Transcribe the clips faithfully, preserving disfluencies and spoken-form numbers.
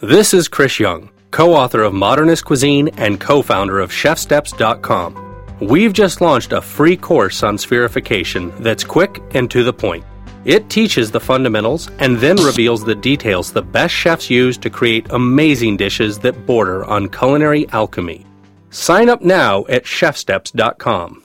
This is Chris Young, co-author of Modernist Cuisine and co-founder of chef steps dot com. We've just launched a free course on spherification that's quick and to the point. It teaches the fundamentals and then reveals the details the best chefs use to create amazing dishes that border on culinary alchemy. Sign up now at chef steps dot com.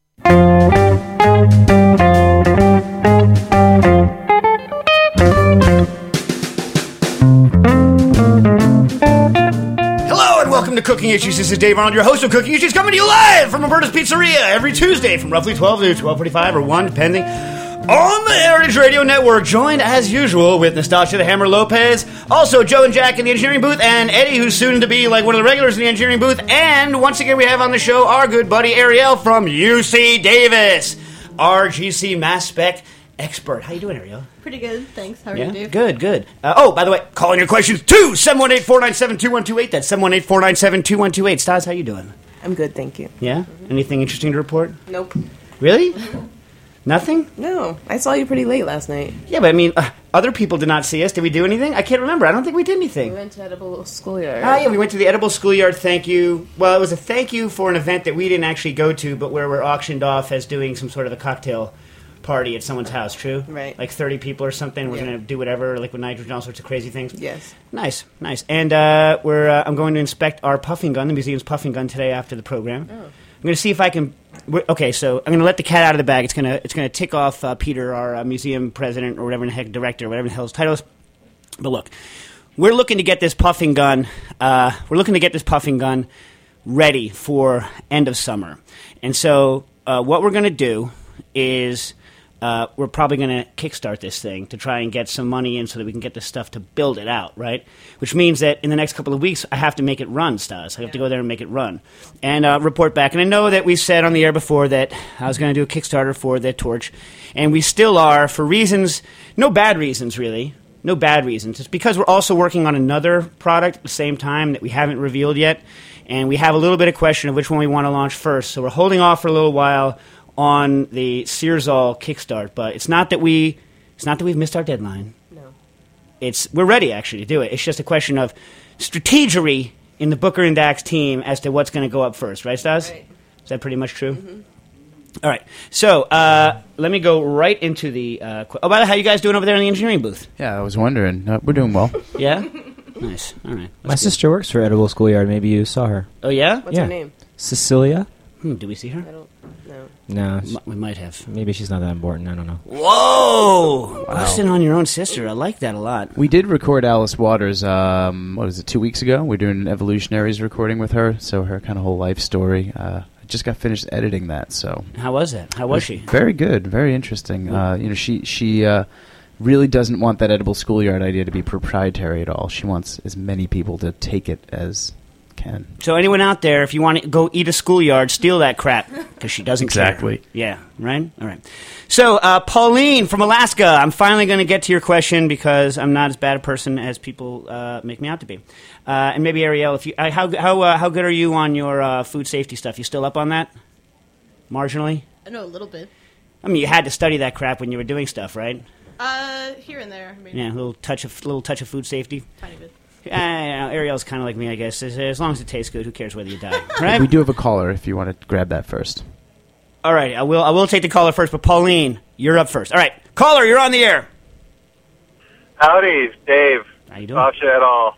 Hello and welcome to Cooking Issues. This is Dave Arnold, your host of Cooking Issues, coming to you live from Roberta's Pizzeria every Tuesday from roughly twelve to twelve forty-five or one, depending, on the Heritage Radio Network. Joined, as usual, with Nastasia the Hammer Lopez, also Joe and Jack in the engineering booth, and Eddie, who's soon to be like one of the regulars in the engineering booth. And once again, we have on the show our good buddy Ariel from U C Davis, our G C Mass Spec expert. How you doing, Ariel? Pretty good, thanks. How are Yeah? you, Dave? Good, good. Uh, oh, by the way, call in your questions to seven one eight, four nine seven, two one two eight. That's seven one eight, four nine seven, two one two eight. Stas, how you doing? I'm good, thank you. Yeah? Mm-hmm. Anything interesting to report? Nope. Really? Mm-hmm. Nothing? No, I saw you pretty late last night. Yeah, but I mean, uh, other people did not see us. Did we do anything? I can't remember. I don't think we did anything. We went to Edible Schoolyard. Ah, yeah, we went to the Edible Schoolyard thank you. Well, it was a thank you for an event that we didn't actually go to, but where we're auctioned off as doing some sort of a cocktail party at someone's house, true? Right. Like thirty people or something. We're Yeah. going to do whatever, liquid nitrogen, all sorts of crazy things. Yes. Nice, nice. And uh, we're uh, I'm going to inspect our puffing gun, the museum's puffing gun, today after the program. Oh. I'm going to see if I can... Okay, so I'm going to let the cat out of the bag. It's going to it's going to tick off uh, Peter, our uh, museum president, or whatever in the heck, director, whatever the hell his title is. But look, we're looking to get this puffing gun. Uh, we're looking to get this puffing gun ready for end of summer. And so uh, what we're going to do is... Uh, we're probably going to kickstart this thing to try and get some money in so that we can get this stuff to build it out, right? Which means that in the next couple of weeks, I have to make it run, Stas. I have to go there and make it run and uh, report back. And I know that we said on the air before that I was going to do a Kickstarter for the Torch, and we still are for reasons, no bad reasons, really. No bad reasons. It's because we're also working on another product at the same time that we haven't revealed yet, and we have a little bit of question of which one we want to launch first. So we're holding off for a little while on the Searsall Kickstart, but it's not that we it's not that we've missed our deadline. No. It's we're ready actually to do it. It's just a question of strategery in the Booker and Dax team as to what's going to go up first, right, Stas? Right. Is that pretty much true? Mm-hmm. All right. So uh, let me go right into the. Uh, qu- oh, by the way, how you guys doing over there in the engineering booth? Yeah, I was wondering. Uh, we're doing well. Yeah. Nice. All right. That's My good. sister works for Edible Schoolyard. Maybe you saw her. Oh yeah. What's Yeah. her name? Cecilia? Hmm, do we see her? I don't know. No. M- we might have. Maybe she's not that important. I don't know. Whoa! Busting on your own sister. I like that a lot. We did record Alice Waters, um, what was it, two weeks ago? We're doing an Evolutionaries recording with her, so her kind of whole life story. Uh, I just got finished editing that, so... How was that? How was she? Very good, very interesting. Uh, you know, she she uh, really doesn't want that Edible Schoolyard idea to be proprietary at all. She wants as many people to take it as can. So anyone out there, if you want to go eat a schoolyard, steal that crap, because she doesn't Exactly. care. Yeah, right? All right. So, uh, Pauline from Alaska, I'm finally going to get to your question because I'm not as bad a person as people uh, make me out to be. Uh, and maybe, Ariel, if you, uh, how how uh, how good are you on your uh, food safety stuff? You still up on that? Marginally? I know a little bit. I mean, you had to study that crap when you were doing stuff, right? Uh, here and there. I mean, Yeah, a little touch of little touch of food safety. tiny bit. Uh, Ariel's kind of like me, I guess. As, as long as it tastes good, who cares whether you die, right? We do have a caller if you want to grab that first. All right, I will. I will take the caller first, but Pauline, you're up first. All right, caller, you're on the air. Howdy, Dave. How you doing? Sasha et al.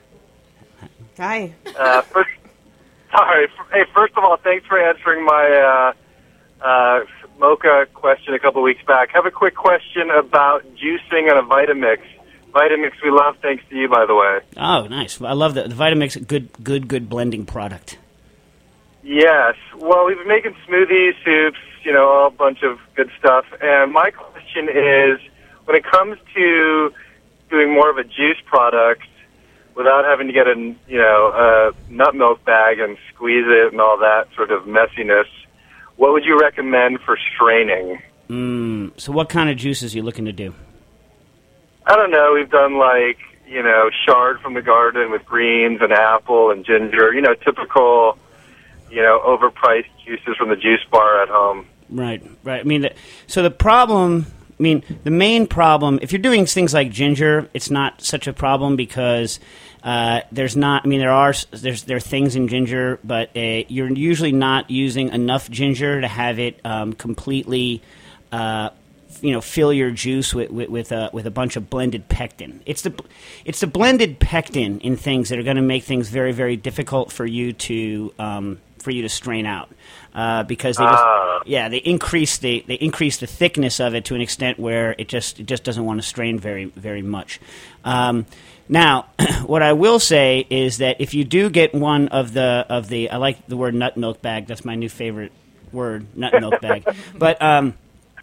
Hi. Uh, first, sorry. Hey, first of all, thanks for answering my uh, uh, mocha question a couple weeks back. I have a quick question about juicing and a Vitamix. Vitamix we love, thanks to you, by the way. Oh, nice. I love the, the Vitamix. Good, good, good blending product. Yes. Well, we've been making smoothies, soups, you know, a bunch of good stuff. And my question is, when it comes to doing more of a juice product without having to get a, you know, a nut milk bag and squeeze it and all that sort of messiness, what would you recommend for straining? Mm, so what kind of juices are you looking to do? I don't know. We've done, like, you know, chard from the garden with greens and apple and ginger, you know, typical, you know, overpriced juices from the juice bar at home. Right, right. I mean, the, so the problem I mean, the main problem, if you're doing things like ginger, it's not such a problem because uh, there's not, I mean, there are there's there are things in ginger, but uh, you're usually not using enough ginger to have it um, completely, uh, you know, fill your juice with with with a, with a bunch of blended pectin. It's the it's the blended pectin in things that are going to make things very, very difficult for you to um, for you to strain out. Uh, because they just, Ah. yeah, they increase the they increase the thickness of it to an extent where it just it just doesn't want to strain very very much. Um, now, what I will say is that if you do get one of the of the I like the word nut milk bag. That's my new favorite word, nut milk bag. But um,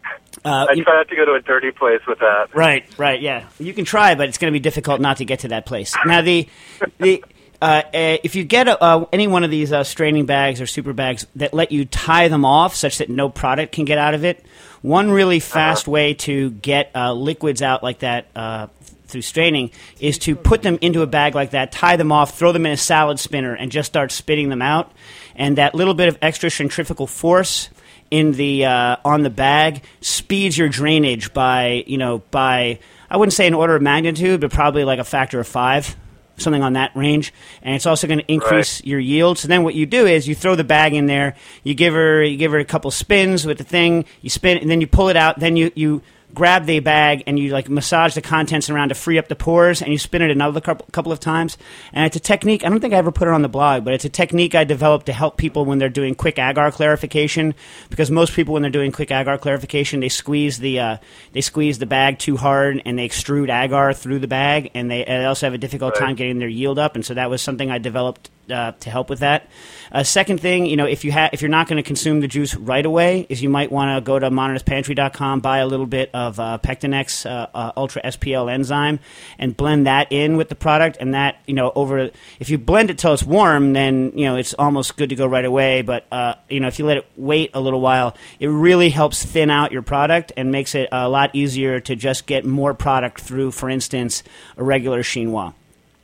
uh, I you- try not to go to a dirty place with that. Right, right, yeah. You can try, but it's going to be difficult not to get to that place. Now, the the uh, uh, if you get a, uh, any one of these uh, straining bags or super bags that let you tie them off such that no product can get out of it, one really fast way to get uh, liquids out like that uh, through straining is to put them into a bag like that, tie them off, throw them in a salad spinner, and just start spitting them out. And that little bit of extra centrifugal force in the uh, on the bag speeds your drainage by, you know, by, I wouldn't say an order of magnitude, but probably like a factor of five, something on that range. And it's also going to increase Right. your yield. So then what you do is you throw the bag in there, you give her you give her a couple spins with the thing, you spin it, and then you pull it out, then you you grab the bag and you like massage the contents around to free up the pores, and you spin it another couple, couple of times. And it's a technique, I don't think I ever put it on the blog, but it's a technique I developed to help people when they're doing quick agar clarification, because most people when they're doing quick agar clarification, they squeeze the uh, they squeeze the bag too hard and they extrude agar through the bag, and they, and they also have a difficult Right. time getting their yield up, and so that was something I developed uh, to help with that. Uh, second thing, you know, if you ha- if you're not going to consume the juice right away, is you might want to go to modernist pantry dot com, buy a little bit of uh, Pectinex uh, uh, Ultra S P L enzyme, and blend that in with the product. And that, you know, over if you blend it till it's warm, then you know it's almost good to go right away. But uh, you know, if you let it wait a little while, it really helps thin out your product and makes it a lot easier to just get more product through, for instance, a regular chinois.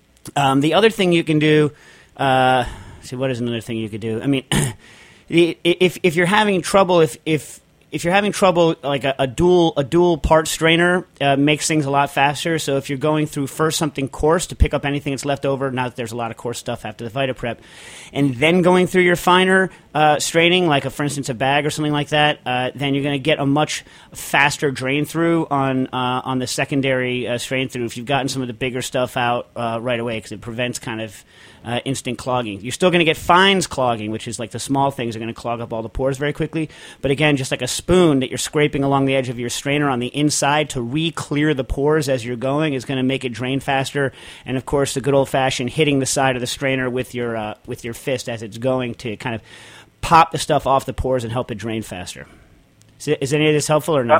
Um, the other thing you can do. Uh, See, what is another thing you could do? I mean, the- if if you're having trouble, if if if you're having trouble, like a, a dual a dual part strainer uh, makes things a lot faster. So if you're going through first something coarse to pick up anything that's left over, now that there's a lot of coarse stuff after the VitaPrep, and then going through your finer uh, straining, like a, for instance a bag or something like that, uh, then you're going to get a much faster drain through on uh, on the secondary uh, strain through if you've gotten some of the bigger stuff out uh, right away, because it prevents kind of Uh, instant clogging. You're still going to get fines clogging, which is like the small things are going to clog up all the pores very quickly. But again, just like a spoon that you're scraping along the edge of your strainer on the inside to re-clear the pores as you're going is going to make it drain faster. And of course, the good old-fashioned hitting the side of the strainer with your uh, with your fist as it's going to kind of pop the stuff off the pores and help it drain faster. Is, it, is any of this helpful or no? Uh,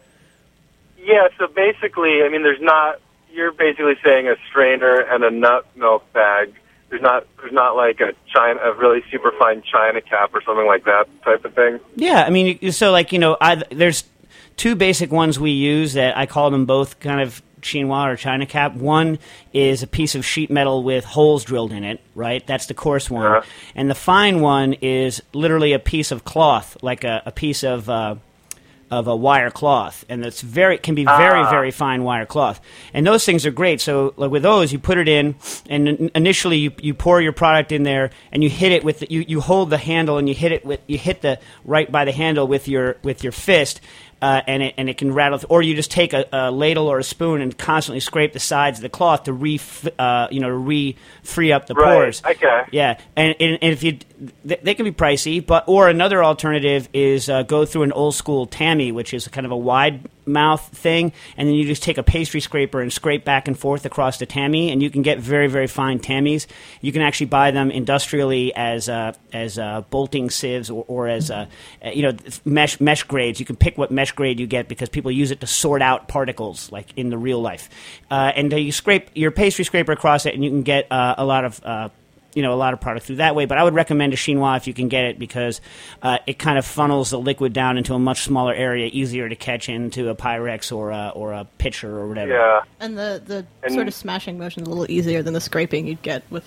Yeah, so basically, I mean, there's not, you're basically saying a strainer and a nut milk bag. There's not, there's not like a China, a really super fine China cap or something like that type of thing. Yeah, I mean, you- so like, you know, I, there's two basic ones we use that I call them both kind of chinois or China cap. One is a piece of sheet metal with holes drilled in it, right? That's the coarse one. Uh-huh. And the fine one is literally a piece of cloth, like a, a piece of uh, of a wire cloth, and it's very can be very Ah. very fine wire cloth, and those things are great. So like with those, you put it in, and in- initially you you pour your product in there, and you hit it with the, you you hold the handle, and you hit it with you hit the right by the handle with your with your fist. Uh, and it and it can rattle, or you just take a, a ladle or a spoon and constantly scrape the sides of the cloth to re, uh, you know, to re free up the Right, pores. okay. Yeah, and, and, and if you, they, they can be pricey, but or another alternative is uh, go through an old school Tammy, which is kind of a wide mouth thing, and then you just take a pastry scraper and scrape back and forth across the Tammy, and you can get very very fine Tammys. You can actually buy them industrially as uh, as uh, bolting sieves or, or as uh, you know mesh mesh grades. You can pick what mesh grade you get because people use it to sort out particles like in the real life, uh, and uh, you scrape your pastry scraper across it, and you can get uh, a lot of uh, you know, a lot of product through that way. But I would recommend a chinois if you can get it, because uh, it kind of funnels the liquid down into a much smaller area, easier to catch into a Pyrex or a, or a pitcher or whatever. Yeah. And the, the And- sort of smashing motion is a little easier than the scraping you'd get with a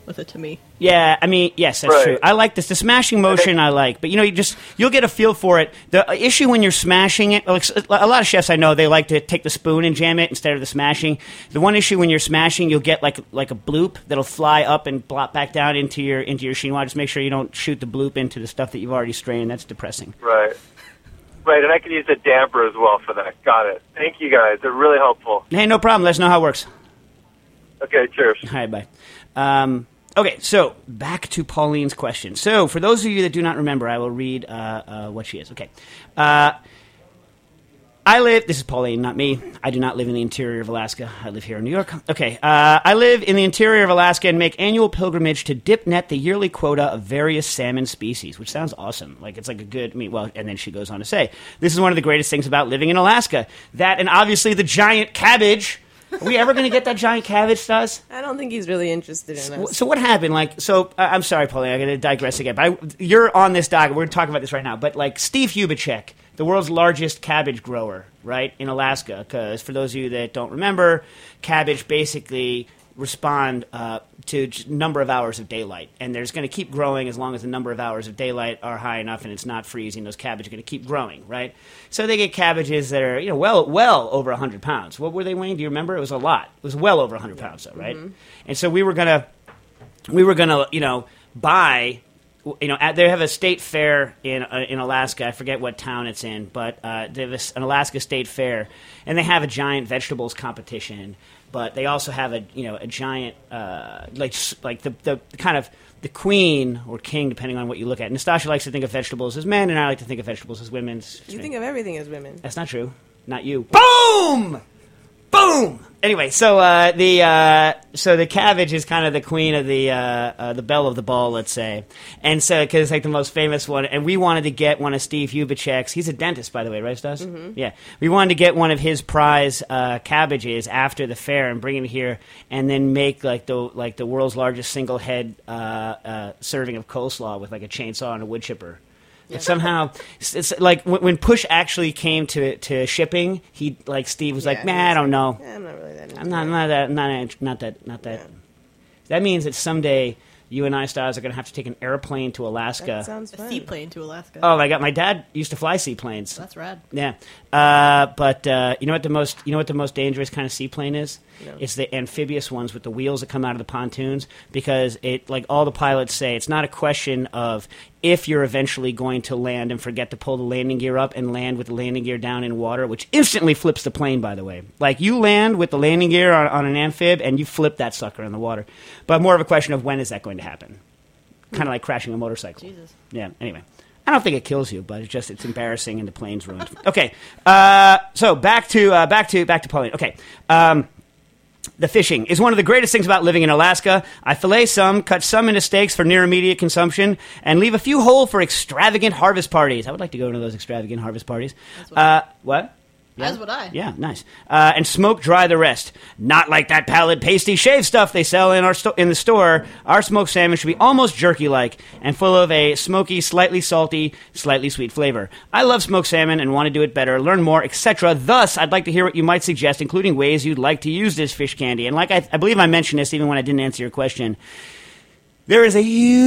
with it to me. Yeah, I mean, yes, that's Right. true. I like this. The smashing motion I like, but you know, you just you'll get a feel for it. The issue when you're smashing it, like a lot of chefs I know, they like to take the spoon and jam it instead of the smashing. The one issue when you're smashing, you'll get like like a bloop that'll fly up and blop back down into your into your chinois. Just make sure you don't shoot the bloop into the stuff that you've already strained. That's depressing. Right. Right, and I can use a damper as well for that. Got it. Thank you, guys. They're really helpful. Hey, no problem. Let us know how it works. Okay, cheers. All right, bye. Um, okay, so back to Pauline's question. So, for those of you that do not remember, I will read uh, uh, what she is. Okay. Uh, I live, this is Pauline, not me. I do not live in the interior of Alaska. I live here in New York. Okay. Uh, I live in the interior of Alaska and make annual pilgrimage to dip net the yearly quota of various salmon species, which sounds awesome. Like, it's like a good, I mean, well, and then she goes on to say, this is one of the greatest things about living in Alaska. That and obviously the giant cabbage. Are we ever going to get that giant cabbage, Stas? I don't think he's really interested in us. So what happened? Like, so uh, I'm sorry, Pauline. I'm going to digress again. But I, you're on this docket. We're going to talk about this right now. But like Steve Hubacek, the world's largest cabbage grower, right in Alaska. Because for those of you that don't remember, cabbage basically respond uh, to a number of hours of daylight, and there's going to keep growing as long as the number of hours of daylight are high enough, and it's not freezing. Those cabbage are going to keep growing, right? So they get cabbages that are, you know, well, well over a hundred pounds. What were they weighing? Do you remember? It was a lot. It was well over a hundred pounds, though, right? Mm-hmm. And so we were gonna, we were gonna, you know, buy. You know, at, they have a state fair in uh, in Alaska. I forget what town it's in, but uh, they have a, an Alaska state fair, and they have a giant vegetables competition. But they also have a you know a giant uh, like like the, the kind of the queen or king, depending on what you look at. Nastasha likes to think of vegetables as men, and I like to think of vegetables as women. You think of everything as women. That's not true. Not you. Boom! Boom! Anyway, so uh, the uh, so the cabbage is kind of the queen of the uh, uh, the belle of the ball, let's say, and so because it's like the most famous one, and we wanted to get one of Steve Hubacek's. He's a dentist, by the way, right, Stas? Mm-hmm. Yeah, we wanted to get one of his prize uh, cabbages after the fair and bring it here, and then make like the like the world's largest single head uh, uh, serving of coleslaw with like a chainsaw and a wood chipper. But somehow, it's, it's like when, when push actually came to to shipping, he like Steve was Yeah, like, "Man, I don't know. Yeah, I'm not really that into I'm not, I'm it. not that, not, not that, not that." Yeah. That means that someday you and I, Stas, are going to have to take an airplane to Alaska. That sounds A fun. seaplane to Alaska. Oh my God, my dad used to fly seaplanes. That's rad. Yeah, uh, but uh, you know what the most you know what the most dangerous kind of seaplane is? No. It's the amphibious ones with the wheels that come out of the pontoons, because it like all the pilots say, it's not a question of if you're eventually going to land and forget to pull the landing gear up and land with the landing gear down in water, which instantly flips the plane, by the way. Like, you land with the landing gear on, on an amphib and you flip that sucker in the water. But more of a question of when is that going to happen? Kind of like crashing a motorcycle. Jesus. Yeah, anyway. I don't think it kills you, but it's just it's embarrassing and the plane's ruined. Okay, uh, so back to uh, back to back to Pauline. Okay, um, the fishing is one of the greatest things about living in Alaska. I fillet some, cut some into steaks for near immediate consumption, and leave a few whole for extravagant harvest parties. I would like to go to those extravagant harvest parties. That's what Uh, what? Yeah? As would I. Yeah, nice. Uh, and smoke dry the rest. Not like that pallid, pasty shave stuff they sell in our sto- in the store. Our smoked salmon should be almost jerky-like and full of a smoky, slightly salty, slightly sweet flavor. I love smoked salmon and want to do it better, learn more, et cetera. Thus, I'd like to hear what you might suggest, including ways you'd like to use this fish candy. And like I, I believe I mentioned this even when I didn't answer your question. There is a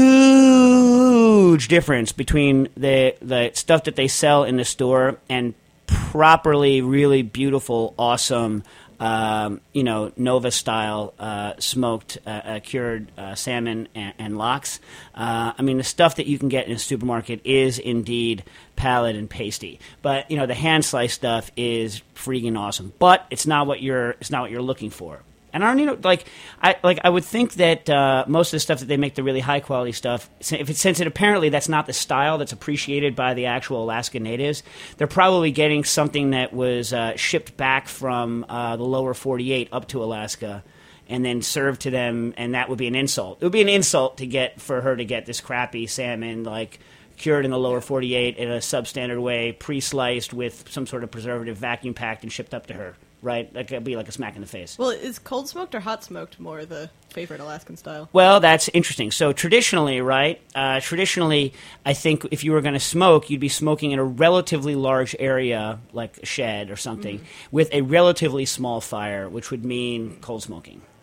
huge difference between the the stuff that they sell in the store and properly, really beautiful, awesome, um, you know, Nova style uh, smoked, uh, uh, cured uh, salmon and, and lox. Uh, I mean, the stuff that you can get in a supermarket is indeed pallid and pasty, but you know, the hand sliced stuff is freaking awesome. But it's not what you're. It's not what you're looking for. And I don't, you know, like I like I would think that uh, most of the stuff that they make, the really high quality stuff, if it, since it apparently that's not the style that's appreciated by the actual Alaska natives, they're probably getting something that was uh, shipped back from uh, the lower forty-eight up to Alaska, and then served to them, and that would be an insult. It would be an insult to get for her to get this crappy salmon like cured in the lower forty-eight in a substandard way, pre-sliced with some sort of preservative, vacuum packed, and shipped up to her. Right? That could be like a smack in the face. Well, is cold smoked or hot smoked more the favorite Alaskan style? Well, that's interesting. So traditionally, right, uh, traditionally, I think if you were going to smoke, you'd be smoking in a relatively large area, like a shed or something, mm. with a relatively small fire, which would mean cold smoking.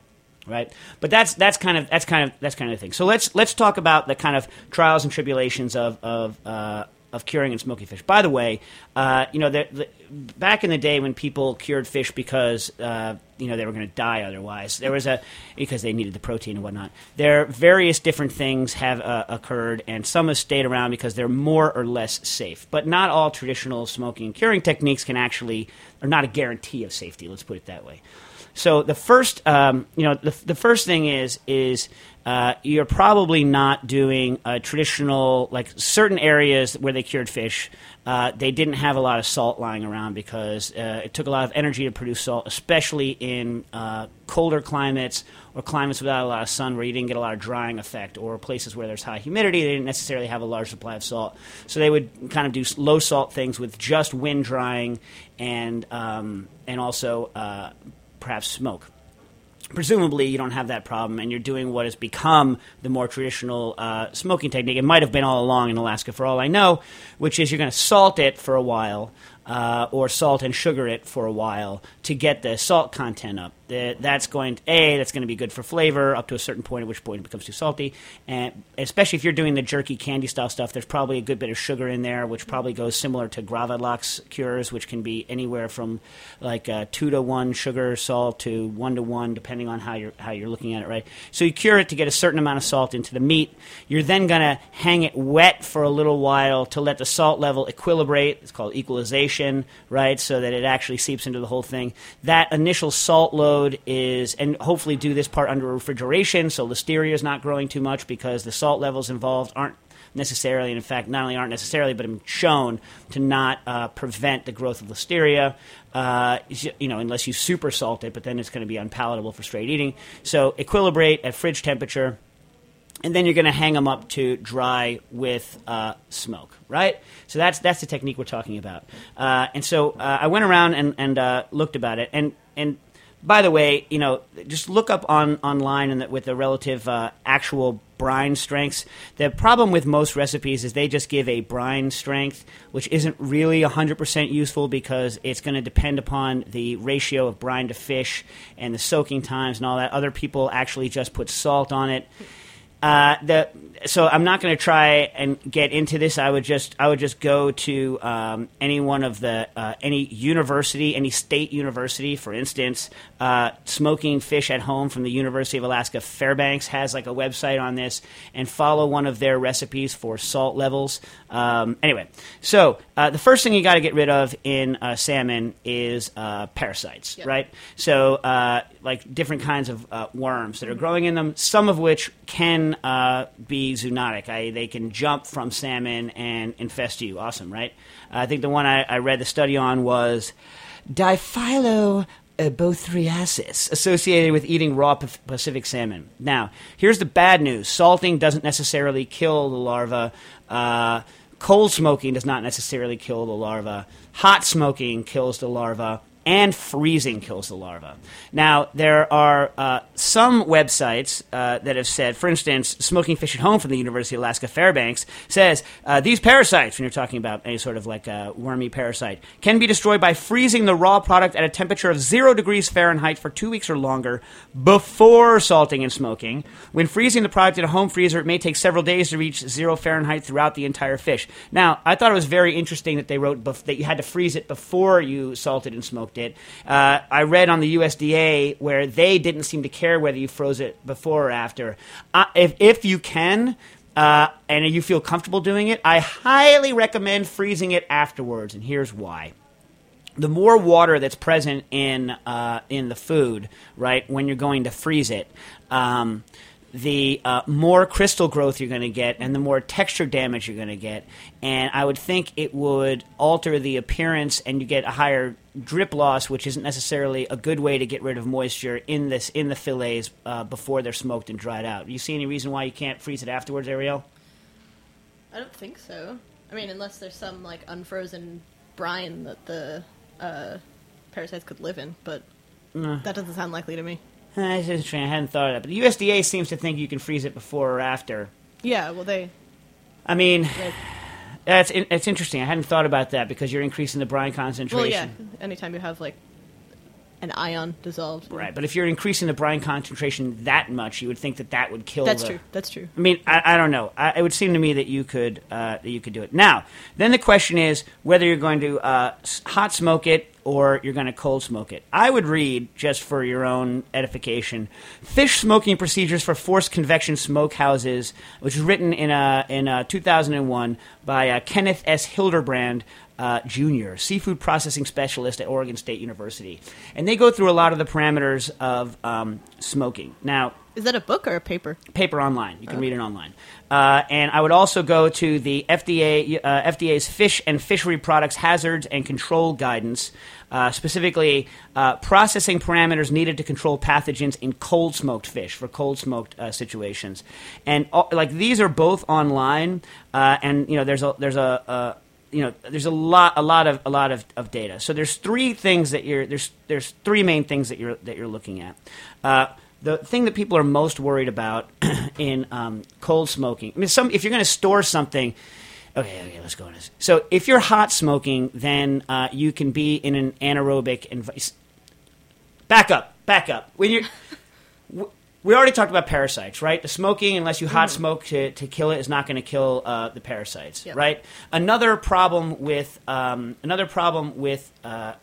Right, but that's that's kind of that's kind of that's kind of the thing. So let's let's talk about the kind of trials and tribulations of of uh, of curing and smoking fish. By the way, uh, you know, the, the, back in the day when people cured fish because uh, you know they were going to die otherwise, there was a because they needed the protein and whatnot. There various different things have uh, occurred, and some have stayed around because they're more or less safe. But not all traditional smoking and curing techniques can actually are not a guarantee of safety. Let's put it that way. So the first, um, you know, the, the first thing is is uh, you're probably not doing a traditional, like certain areas where they cured fish. Uh, they didn't have a lot of salt lying around because uh, it took a lot of energy to produce salt, especially in uh, colder climates or climates without a lot of sun where you didn't get a lot of drying effect, or places where there's high humidity. They didn't necessarily have a large supply of salt. So they would kind of do low salt things with just wind drying and um, and also uh, perhaps smoke. Presumably, you don't have that problem, and you're doing what has become the more traditional uh, smoking technique. It might have been all along in Alaska, for all I know, which is you're going to salt it for a while, uh, or salt and sugar it for a while to get the salt content up. The, that's going to, A, that's going to be good for flavor up to a certain point, at which point it becomes too salty. And especially if you're doing the jerky candy-style stuff, there's probably a good bit of sugar in there, which probably goes similar to Gravlax cures, which can be anywhere from like uh, two to one sugar salt to one to one, depending on how you're how you're looking at it, right? So you cure it to get a certain amount of salt into the meat. You're then going to hang it wet for a little while to let the salt level equilibrate. It's called equalization, right? So that it actually seeps into the whole thing. That initial salt load is, and hopefully do this part under refrigeration, so listeria is not growing too much because the salt levels involved aren't necessarily, and in fact, not only aren't necessarily, but have been shown to not uh, prevent the growth of listeria, uh, you know, unless you super salt it, but then it's going to be unpalatable for straight eating. So equilibrate at fridge temperature, and then you're going to hang them up to dry with uh, smoke, right? So that's that's the technique we're talking about. Uh, and so uh, I went around and, and uh, looked about it, and and by the way, you know, just look up on online and the, with the relative uh, actual brine strengths. The problem with most recipes is they just give a brine strength, which isn't really one hundred percent useful because it's going to depend upon the ratio of brine to fish and the soaking times and all that. Other people actually just put salt on it. Uh, the so I'm not going to try and get into this. I would just I would just go to um, any one of the uh, any university, any state university, for instance. Uh, Smoking Fish at Home from the University of Alaska Fairbanks has like a website on this, and follow one of their recipes for salt levels. Um, anyway, so uh, the first thing you got to get rid of in uh, salmon is uh, parasites, yep. right? So uh, like different kinds of uh, worms that are growing in them, some of which can uh, be zoonotic. I, they can jump from salmon and infest you. Awesome, right? Uh, I think the one I, I read the study on was Diphylobothriasis, associated with eating raw Pacific salmon. Now, here's the bad news. Salting doesn't necessarily kill the larva. Uh, cold smoking does not necessarily kill the larva. Hot smoking kills the larva. And freezing kills the larva. Now, there are uh, some websites uh, that have said, for instance, Smoking Fish at Home from the University of Alaska Fairbanks says, uh, these parasites, when you're talking about any sort of like a wormy parasite, can be destroyed by freezing the raw product at a temperature of zero degrees Fahrenheit for two weeks or longer before salting and smoking. When freezing the product in a home freezer, it may take several days to reach zero Fahrenheit throughout the entire fish. Now, I thought it was very interesting that they wrote bef- that you had to freeze it before you salted and smoked it. Uh, I read on the U S D A where they didn't seem to care whether you froze it before or after. Uh, if, if you can, uh, and you feel comfortable doing it, I highly recommend freezing it afterwards, and here's why. The more water that's present in uh, in the food, right, when you're going to freeze it, um, the uh, more crystal growth you're going to get and the more texture damage you're going to get. And I would think it would alter the appearance and you get a higher drip loss, which isn't necessarily a good way to get rid of moisture in this in the fillets uh, before they're smoked and dried out. Do you see any reason why you can't freeze it afterwards, Ariel? I don't think so. I mean, unless there's some like unfrozen brine that the uh, parasites could live in, but uh. that doesn't sound likely to me. That's interesting. I hadn't thought of that. But the U S D A seems to think you can freeze it before or after. Yeah, well, they... I mean, that's it's interesting. I hadn't thought about that because you're increasing the brine concentration. Well, yeah. Anytime you have, like, an ion dissolved. Right, but if you're increasing the brine concentration that much, you would think that that would kill. That's the, true. That's true. I mean, I, I don't know. I, it would seem to me that you could uh, that you could do it. Now, then the question is whether you're going to uh, hot smoke it or you're going to cold smoke it. I would read, just for your own edification, Fish Smoking Procedures for Forced Convection Smokehouses, which was written in uh, in uh, two thousand one by uh, Kenneth S. Hildebrand, Uh, Junior, seafood processing specialist at Oregon State University. And they go through a lot of the parameters of um, smoking. Now, is that a book or a paper? Paper online. You can Okay. read it online. Uh, and I would also go to the F D A, uh, F D A's Fish and Fishery Products Hazards and Control Guidance, uh, specifically uh, processing parameters needed to control pathogens in cold smoked fish for cold smoked uh, situations. And uh, like these are both online, uh, and you know there's a there's a, a you know, there's a lot, a lot of, a lot of, of data. So there's three things that you're there's there's three main things that you're that you're looking at. Uh, the thing that people are most worried about in um, cold smoking. I mean, some if you're going to store something. Okay, okay, let's go on this. So if you're hot smoking, then uh, you can be in an anaerobic environment. Back up, back up. When you're We already talked about parasites, right? The smoking, unless you hot smoke to, to kill it, is not going to kill uh, the parasites, Yep. right? Another problem with um, another problem with uh,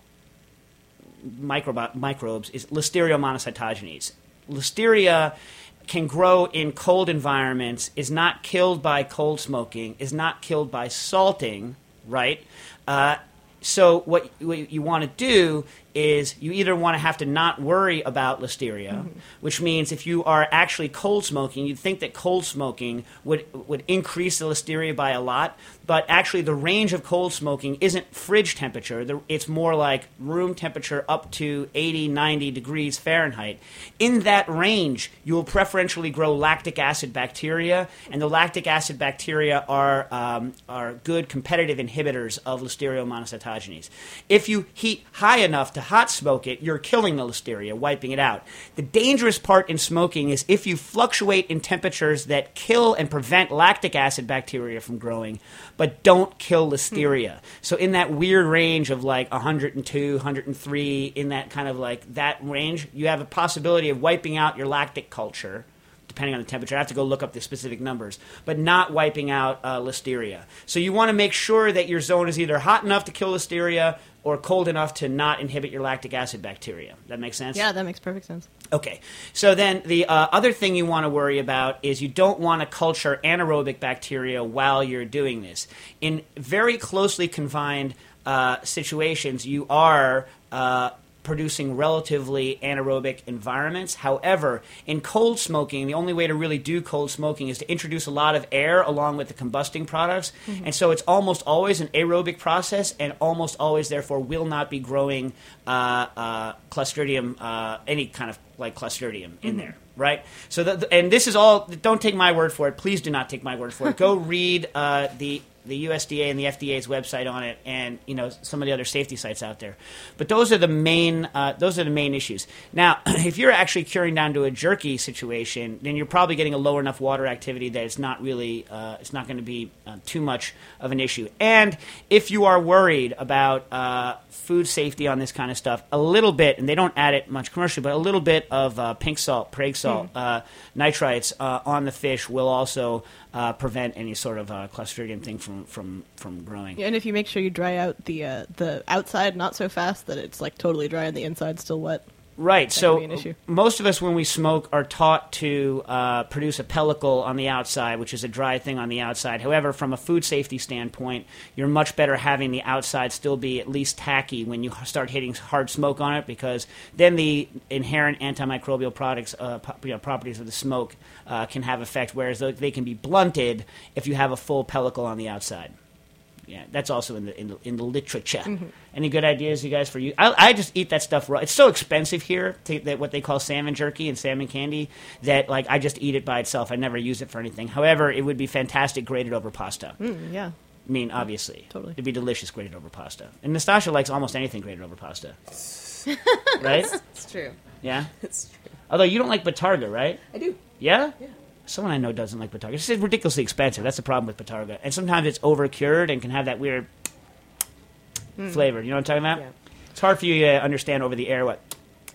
microbi- microbes is Listeria monocytogenes. Listeria can grow in cold environments, is not killed by cold smoking, is not killed by salting, right? Uh, so what, what you want to do is you either want to have to not worry about listeria, mm-hmm. which means if you are actually cold smoking, you'd think that cold smoking would would increase the listeria by a lot, but actually the range of cold smoking isn't fridge temperature. The, it's more like room temperature up to eighty, ninety degrees Fahrenheit. In that range, you will preferentially grow lactic acid bacteria, and the lactic acid bacteria are um, are good competitive inhibitors of Listeria monocytogenes. If you heat high enough to hot smoke it, you're killing the listeria, wiping it out. The dangerous part in smoking is if you fluctuate in temperatures that kill and prevent lactic acid bacteria from growing, but don't kill listeria. Hmm. So in that weird range of like one hundred two, one hundred three, in that kind of like that range, you have a possibility of wiping out your lactic culture, depending on the temperature. I have to go look up the specific numbers, but not wiping out uh, listeria. So you want to make sure that your zone is either hot enough to kill listeria or cold enough to not inhibit your lactic acid bacteria. That makes sense? Yeah, that makes perfect sense. Okay. So then the uh, other thing you want to worry about is you don't want to culture anaerobic bacteria while you're doing this. In very closely confined uh, situations, you are uh, producing relatively anaerobic environments. However, in cold smoking, the only way to really do cold smoking is to introduce a lot of air along with the combusting products. Mm-hmm. And so it's almost always an aerobic process and almost always, therefore, will not be growing uh, uh, Clostridium, uh, any kind of like Clostridium in mm-hmm. there. Right? So, the, and this is all, don't take my word for it. Please do not take my word for it. Go read uh, the the U S D A and the F D A's website on it, and you know some of the other safety sites out there. But those are the main uh, those are the main issues. Now, if you're actually curing down to a jerky situation, then you're probably getting a low enough water activity that it's not really uh, it's not going to be uh, too much of an issue. And if you are worried about uh, food safety on this kind of stuff, a little bit, and they don't add it much commercially, but a little bit of uh, pink salt, Prague salt, mm. uh, nitrites uh, on the fish will also uh, prevent any sort of uh, Clostridium thing from from from growing. Yeah, and if you make sure you dry out the uh, the outside not so fast that it's like totally dry and the inside's still wet. Right. That So could be an issue. Most of us, when we smoke, are taught to uh, produce a pellicle on the outside, which is a dry thing on the outside. However, from a food safety standpoint, you're much better having the outside still be at least tacky when you start hitting hard smoke on it, because then the inherent antimicrobial products, uh, po- you know, properties of the smoke uh, can have effect, whereas they can be blunted if you have a full pellicle on the outside. Yeah, that's also in the in the, in the literature. Mm-hmm. Any good ideas, you guys, for you? I, I just eat that stuff raw. It's so expensive here, to, that what they call salmon jerky and salmon candy, that like I just eat it by itself. I never use it for anything. However, it would be fantastic grated over pasta. Mm, yeah. I mean, obviously. Totally. It'd be delicious grated over pasta. And Nastasha likes almost anything grated over pasta. Right? It's true. Yeah? It's true. Although you don't like Batarga, right? I do. Yeah? Yeah. Someone I know doesn't like Batarga. It's just ridiculously expensive. That's the problem with Batarga. And sometimes it's over-cured and can have that weird mm. flavor. You know what I'm talking about? Yeah. It's hard for you to understand over the air what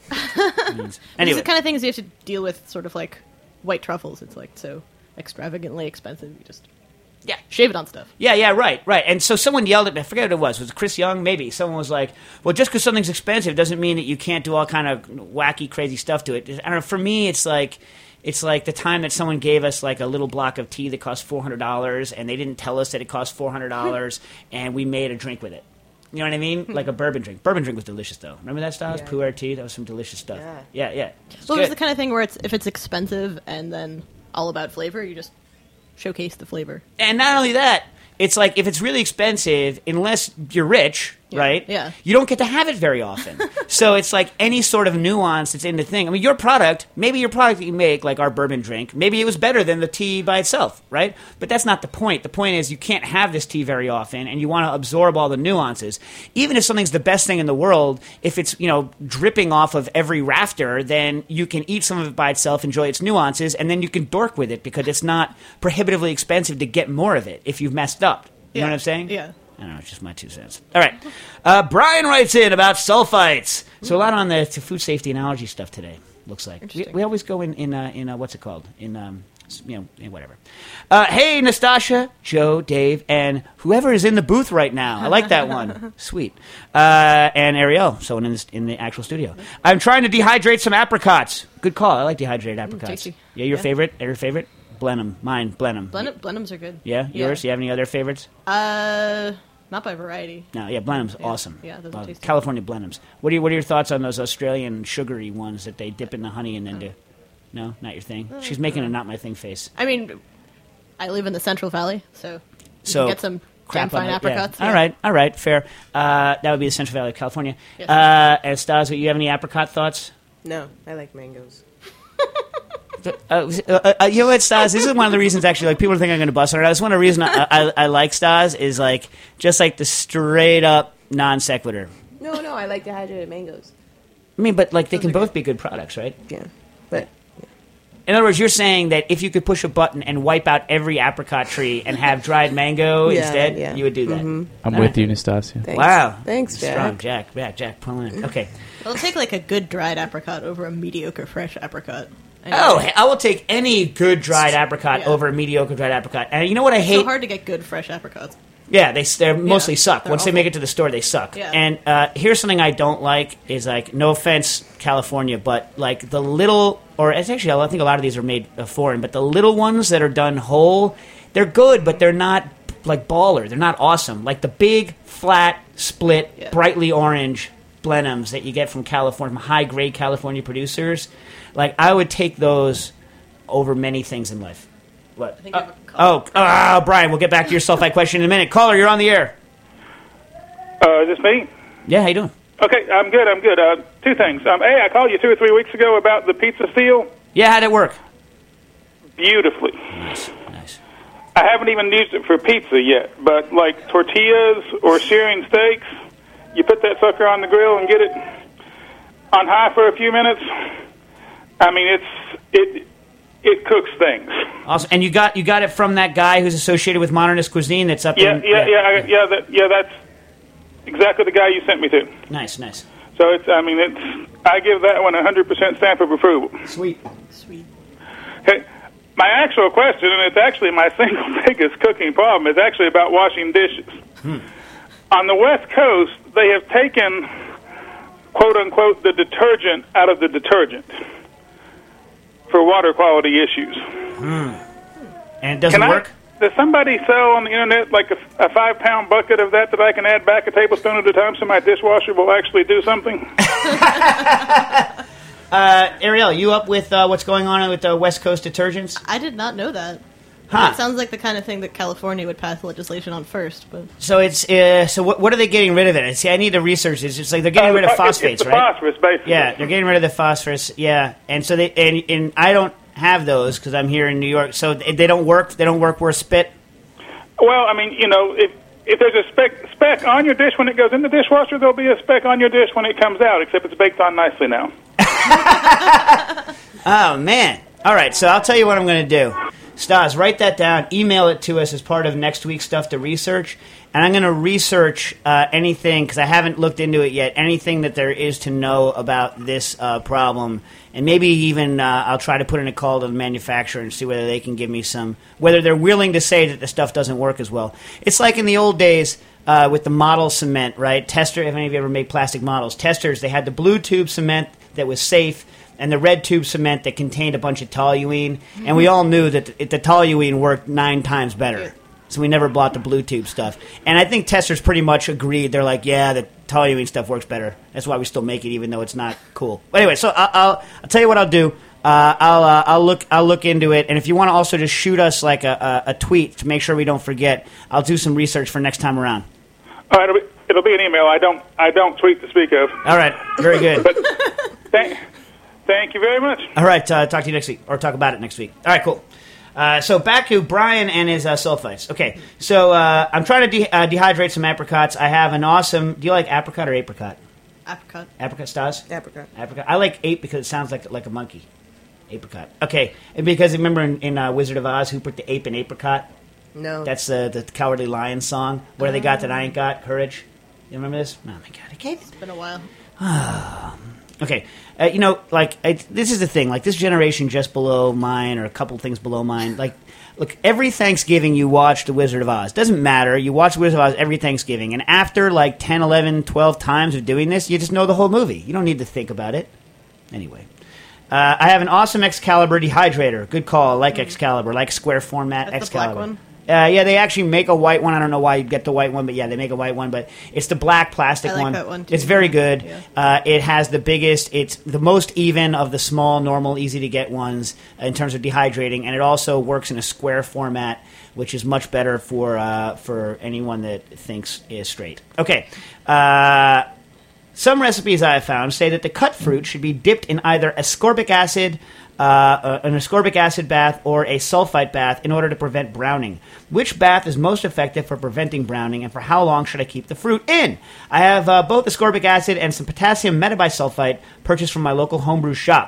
These Anyway. are the kind of things you have to deal with, sort of like white truffles. It's like so extravagantly expensive. You just Yeah. shave it on stuff. Yeah, yeah, right, right. And so someone yelled at me. I forget what it was. Was it Chris Young? Maybe. Someone was like, well, just because something's expensive doesn't mean that you can't do all kind of wacky, crazy stuff to it. I don't know. For me, it's like... It's like the time that someone gave us like a little block of tea that cost four hundred dollars, and they didn't tell us that it cost four hundred dollars, and we made a drink with it. You know what I mean? Like a bourbon drink. Bourbon drink was delicious, though. Remember that, Stas? Yeah. Pu'er tea? That was some delicious stuff. Yeah. Yeah, yeah. It's Well, good. it's the kind of thing where it's if it's expensive and then all about flavor, you just showcase the flavor. And not only that, it's like if it's really expensive, unless you're rich, Yeah. right? Yeah. You don't get to have it very often. So it's like any sort of nuance that's in the thing. I mean, your product, maybe your product that you make, like our bourbon drink, maybe it was better than the tea by itself, right? But that's not the point. The point is you can't have this tea very often, and you want to absorb all the nuances. Even if something's the best thing in the world, if it's, you know, dripping off of every rafter, then you can eat some of it by itself, enjoy its nuances, and then you can dork with it because it's not prohibitively expensive to get more of it if you've messed up. You know Yeah. what I'm saying? Yeah. I don't know, it's just my two cents. All right. Uh, Brian writes in about sulfites. So a lot on the to food safety and allergy stuff today, looks like. We, Interesting. we always go in, in, uh, in uh, what's it called? In, um, s- you know, in whatever. Uh, hey, Nastasha, Joe, Dave, and whoever is in the booth right now. I like that one. Sweet. Uh, and Ariel, someone in, this, in the actual studio. I'm trying to dehydrate some apricots. Good call. I like dehydrated apricots. tasty. Yeah, your Yeah. favorite? Your favorite? Blenheim. Mine, Blenheim. Blenheim, Blenheims are good. Yeah, yours? You have any other favorites? Uh, not by variety. No, yeah, Blenheim's Yeah. awesome. Yeah, those are Uh, tasty. California Blenheims. What are, your, what are your thoughts on those Australian sugary ones that they dip in the honey and then do? No, not your thing. She's making a not my thing face. I mean, I live in the Central Valley, so you So can get some damn crap on fine it, yeah. apricots. All right, all right, fair. Uh, that would be the Central Valley of California. Yes. Uh, and Stas, you have any apricot thoughts? No, I like mangoes. Uh, uh, uh, you know what, Stas? This is one of the reasons, actually, like people think I'm going to bust on it. That's one of the reasons I, I, I like Stas is like just like the straight up non sequitur. No, no, I like dehydrated mangoes. I mean, but like they Those can are both good. be good products, right? Yeah, but In other words, you're saying that if you could push a button and wipe out every apricot tree and have dried mango Yeah, instead, yeah. you would do that. Mhm. I'm All with right. you, Nastasia. thanks. Wow. Thanks, Jack. Strong, Jack. Jack, Jack, pull in. Okay. I'll take like a good dried apricot over a mediocre fresh apricot. And Oh, it's I will take any good dried apricot Yeah. over a mediocre dried apricot. And you know what I hate? so hard to get good fresh apricots. Yeah, they they mostly suck. they're Once they awful. make it to the store, they suck. Yeah. And uh, here's something I don't like is like, no offense, California, but like the little, or it's actually I think a lot of these are made uh, foreign, but the little ones that are done whole, they're good, but they're not like baller. They're not awesome. Like the big, flat, split, Yeah. brightly orange Blenheims that you get from California, from high grade California producers. Like I would take those over many things in life. What? I think I have a Oh, call. oh, Brian, we'll get back to your sulfite question in a minute. Caller, you're on the air. Uh, is this me? Yeah, how you doing? Okay, I'm good, I'm good. Uh, two things. Um, A, I called you two or three weeks ago about the pizza steel. Yeah, how'd it work? Beautifully. Nice, nice. I haven't even used it for pizza yet, but like tortillas or searing steaks, you put that sucker on the grill and get it on high for a few minutes. I mean, it's it it cooks things. Awesome. And you got you got it from that guy who's associated with Modernist Cuisine that's up Yeah, in... yeah, yeah, I, yeah. That, yeah, that's exactly the guy you sent me to. Nice, nice. So it's, I mean, it's. I give that one a hundred percent stamp of approval. Sweet. Sweet. Okay. My actual question, and it's actually my single biggest cooking problem, is actually about washing dishes. Hmm. On the West Coast, they have taken, quote unquote, the detergent out of the detergent for water quality issues. And it doesn't Can work? I, does somebody sell on the internet like a, a five pound bucket of that that I can add back a tablespoon at a time so my dishwasher will actually do something? Uh, Ariel, you up with uh, what's going on with uh, West Coast detergents? I did not know that. Huh. It sounds like the kind of thing that California would pass legislation on first, but So it's uh, so what, what are they getting rid of it? See, I need to research this. It's like they're getting Uh, rid of it's- phosphates, it's the right? phosphorus, basically. Yeah, they're getting rid of the phosphorus. Yeah, and so they and, and I don't have those because I'm here in New York. So they they don't work. They don't work worth spit. Well, I mean, you know, if if there's a speck speck on your dish when it goes in the dishwasher, there'll be a speck on your dish when it comes out, except it's baked on nicely now. Oh man! All right, so I'll tell you what I'm going to do. Stas, write that down. Email it to us as part of next week's stuff to research. And I'm going to research uh, anything, because I haven't looked into it yet, anything that there is to know about this uh, problem. And maybe even uh, I'll try to put in a call to the manufacturer and see whether they can give me some, whether they're willing to say that the stuff doesn't work as well. It's like in the old days uh, with the model cement, right? Tester, if any of you ever made plastic models, testers, they had the blue tube cement that was safe and the red tube cement that contained a bunch of toluene. Mm-hmm. And we all knew that the, the toluene worked nine times better. So we never bought the blue tube stuff. And I think testers pretty much agreed. They're like, yeah, the toluene stuff works better. That's why we still make it, even though it's not cool. But anyway, so I'll, I'll, I'll tell you what I'll do. Uh, I'll uh, I'll look I'll look into it. And if you want to also just shoot us like a, a, a tweet to make sure we don't forget, I'll do some research for next time around. All right, it'll be, it'll be an email. I don't I don't tweet to speak of. All right, very good. But thank, thank you very much. All right, uh, talk to you next week, or talk about it next week. All right, cool. Uh, so back to Brian and his uh, sulfites. Okay, so uh, I'm trying to de- uh, dehydrate some apricots. I have an awesome... Do you like apricot or apricot? Apricot. Apricot, Stas? Apricot. Apricot. I like ape because it sounds like like a monkey. Apricot. Okay, and because remember in, in uh, Wizard of Oz, who put the ape in apricot? No. That's uh, the Cowardly Lion song. What do they got that I ain't got? Courage. You remember this? Oh my god, I can't. It's been a while. Okay, uh, you know, like, I, this is the thing. Like, this generation just below mine, or a couple things below mine, like, look, every Thanksgiving you watch The Wizard of Oz. Doesn't matter. You watch The Wizard of Oz every Thanksgiving. And after, like, ten, eleven, twelve times of doing this, you just know the whole movie. You don't need to think about it. Anyway. Uh, I have an awesome Excalibur dehydrator. Good call. I like Excalibur. I like square format That's Excalibur. the black one? Uh, yeah, they actually make a white one. I don't know why you'd get the white one, but yeah, they make a white one. But it's the black plastic I like one. that one, too. It's very good. Yeah. Uh, it has the biggest, it's the most even of the small, normal, easy to get ones in terms of dehydrating, and it also works in a square format, which is much better for uh, for anyone that thinks is straight. Okay. Uh, some recipes I have found say that the cut fruit should be dipped in either ascorbic acid, uh, an ascorbic acid bath, or a sulfite bath in order to prevent browning. Which bath is most effective for preventing browning, and for how long should I keep the fruit in? I have uh, both ascorbic acid and some potassium metabisulfite purchased from my local homebrew shop.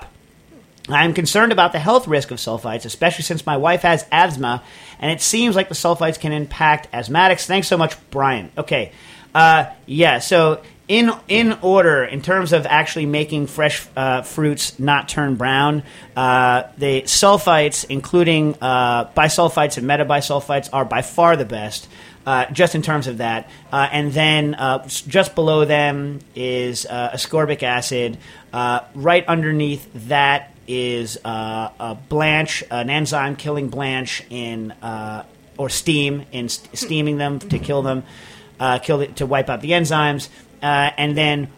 I am concerned about the health risk of sulfites, especially since my wife has asthma, and it seems like the sulfites can impact asthmatics. Thanks so much, Brian. Okay, uh, yeah, so... In in order, in terms of actually making fresh uh, fruits not turn brown, uh, the sulfites, including uh, bisulfites and metabisulfites, are by far the best, uh, just in terms of that. Uh, and then uh, just below them is uh, ascorbic acid. Uh, right underneath that is uh, a blanch, an enzyme killing blanch in uh, or steam in st- steaming them to kill them, uh, kill the, to wipe out the enzymes. Uh, and then,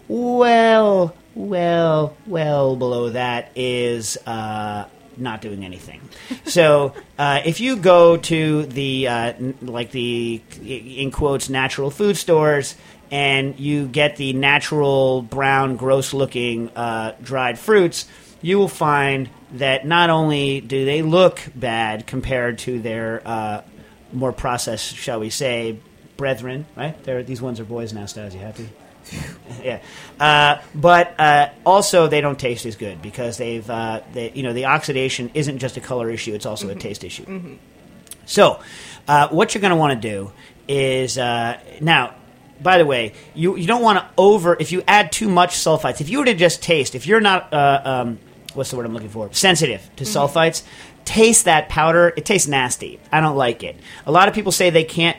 well, well, well below that is uh, not doing anything. So uh, if you go to the, uh, n- like the, in quotes, natural food stores, and you get the natural, brown, gross-looking uh, dried fruits, you will find that not only do they look bad compared to their uh, more processed, shall we say, brethren, right? They're, these ones are boys now, Stas. You happy? Yeah, uh, but uh, also they don't taste as good because they've, uh, they, you know, the oxidation isn't just a color issue; it's also mm-hmm. a taste issue. Mm-hmm. So, uh, what you're going to want to do is uh, now. By the way, you you don't want to over if you add too much sulfites. If you were to just taste, if you're not uh, um, what's the word I'm looking for? Sensitive to mm-hmm. sulfites, taste that powder. It tastes nasty. I don't like it. A lot of people say they can't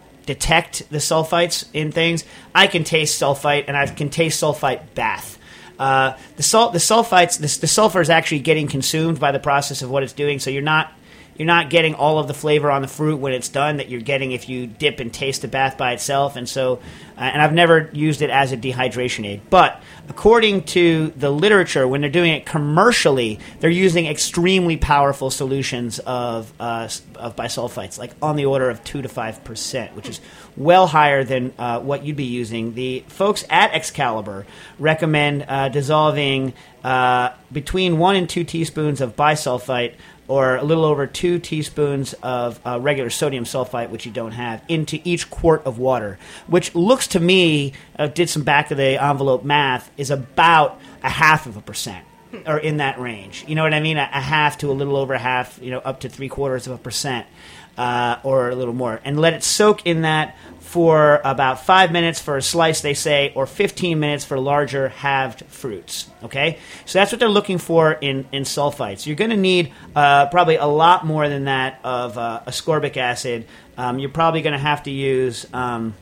detect the sulfites in things. I can taste sulfite, and I can taste sulfite bath. Uh, the salt, the sulfites, the, the sulfur is actually getting consumed by the process of what it's doing. So you're not you're not getting all of the flavor on the fruit when it's done that you're getting if you dip and taste the bath by itself. And so, uh, and I've never used it as a dehydration aid, but according to the literature, when they're doing it commercially, they're using extremely powerful solutions of uh, of bisulfites, like on the order of two to five percent, which is well higher than uh, what you'd be using. The folks at Excalibur recommend uh, dissolving uh, between one and two teaspoons of bisulfite, or a little over two teaspoons of uh, regular sodium sulfite, which you don't have, into each quart of water, which looks to me, uh, did some back-of-the-envelope math, is about a half of a percent. or in that range. You know what I mean? A, a half to a little over half, you know, up to three quarters of a percent, uh, or a little more. And let it soak in that for about five minutes for a slice, they say, or fifteen minutes for larger halved fruits. Okay? So that's what they're looking for in, in sulfites. You're going to need uh, probably a lot more than that of uh, ascorbic acid. Um, you're probably going to have to use... Um,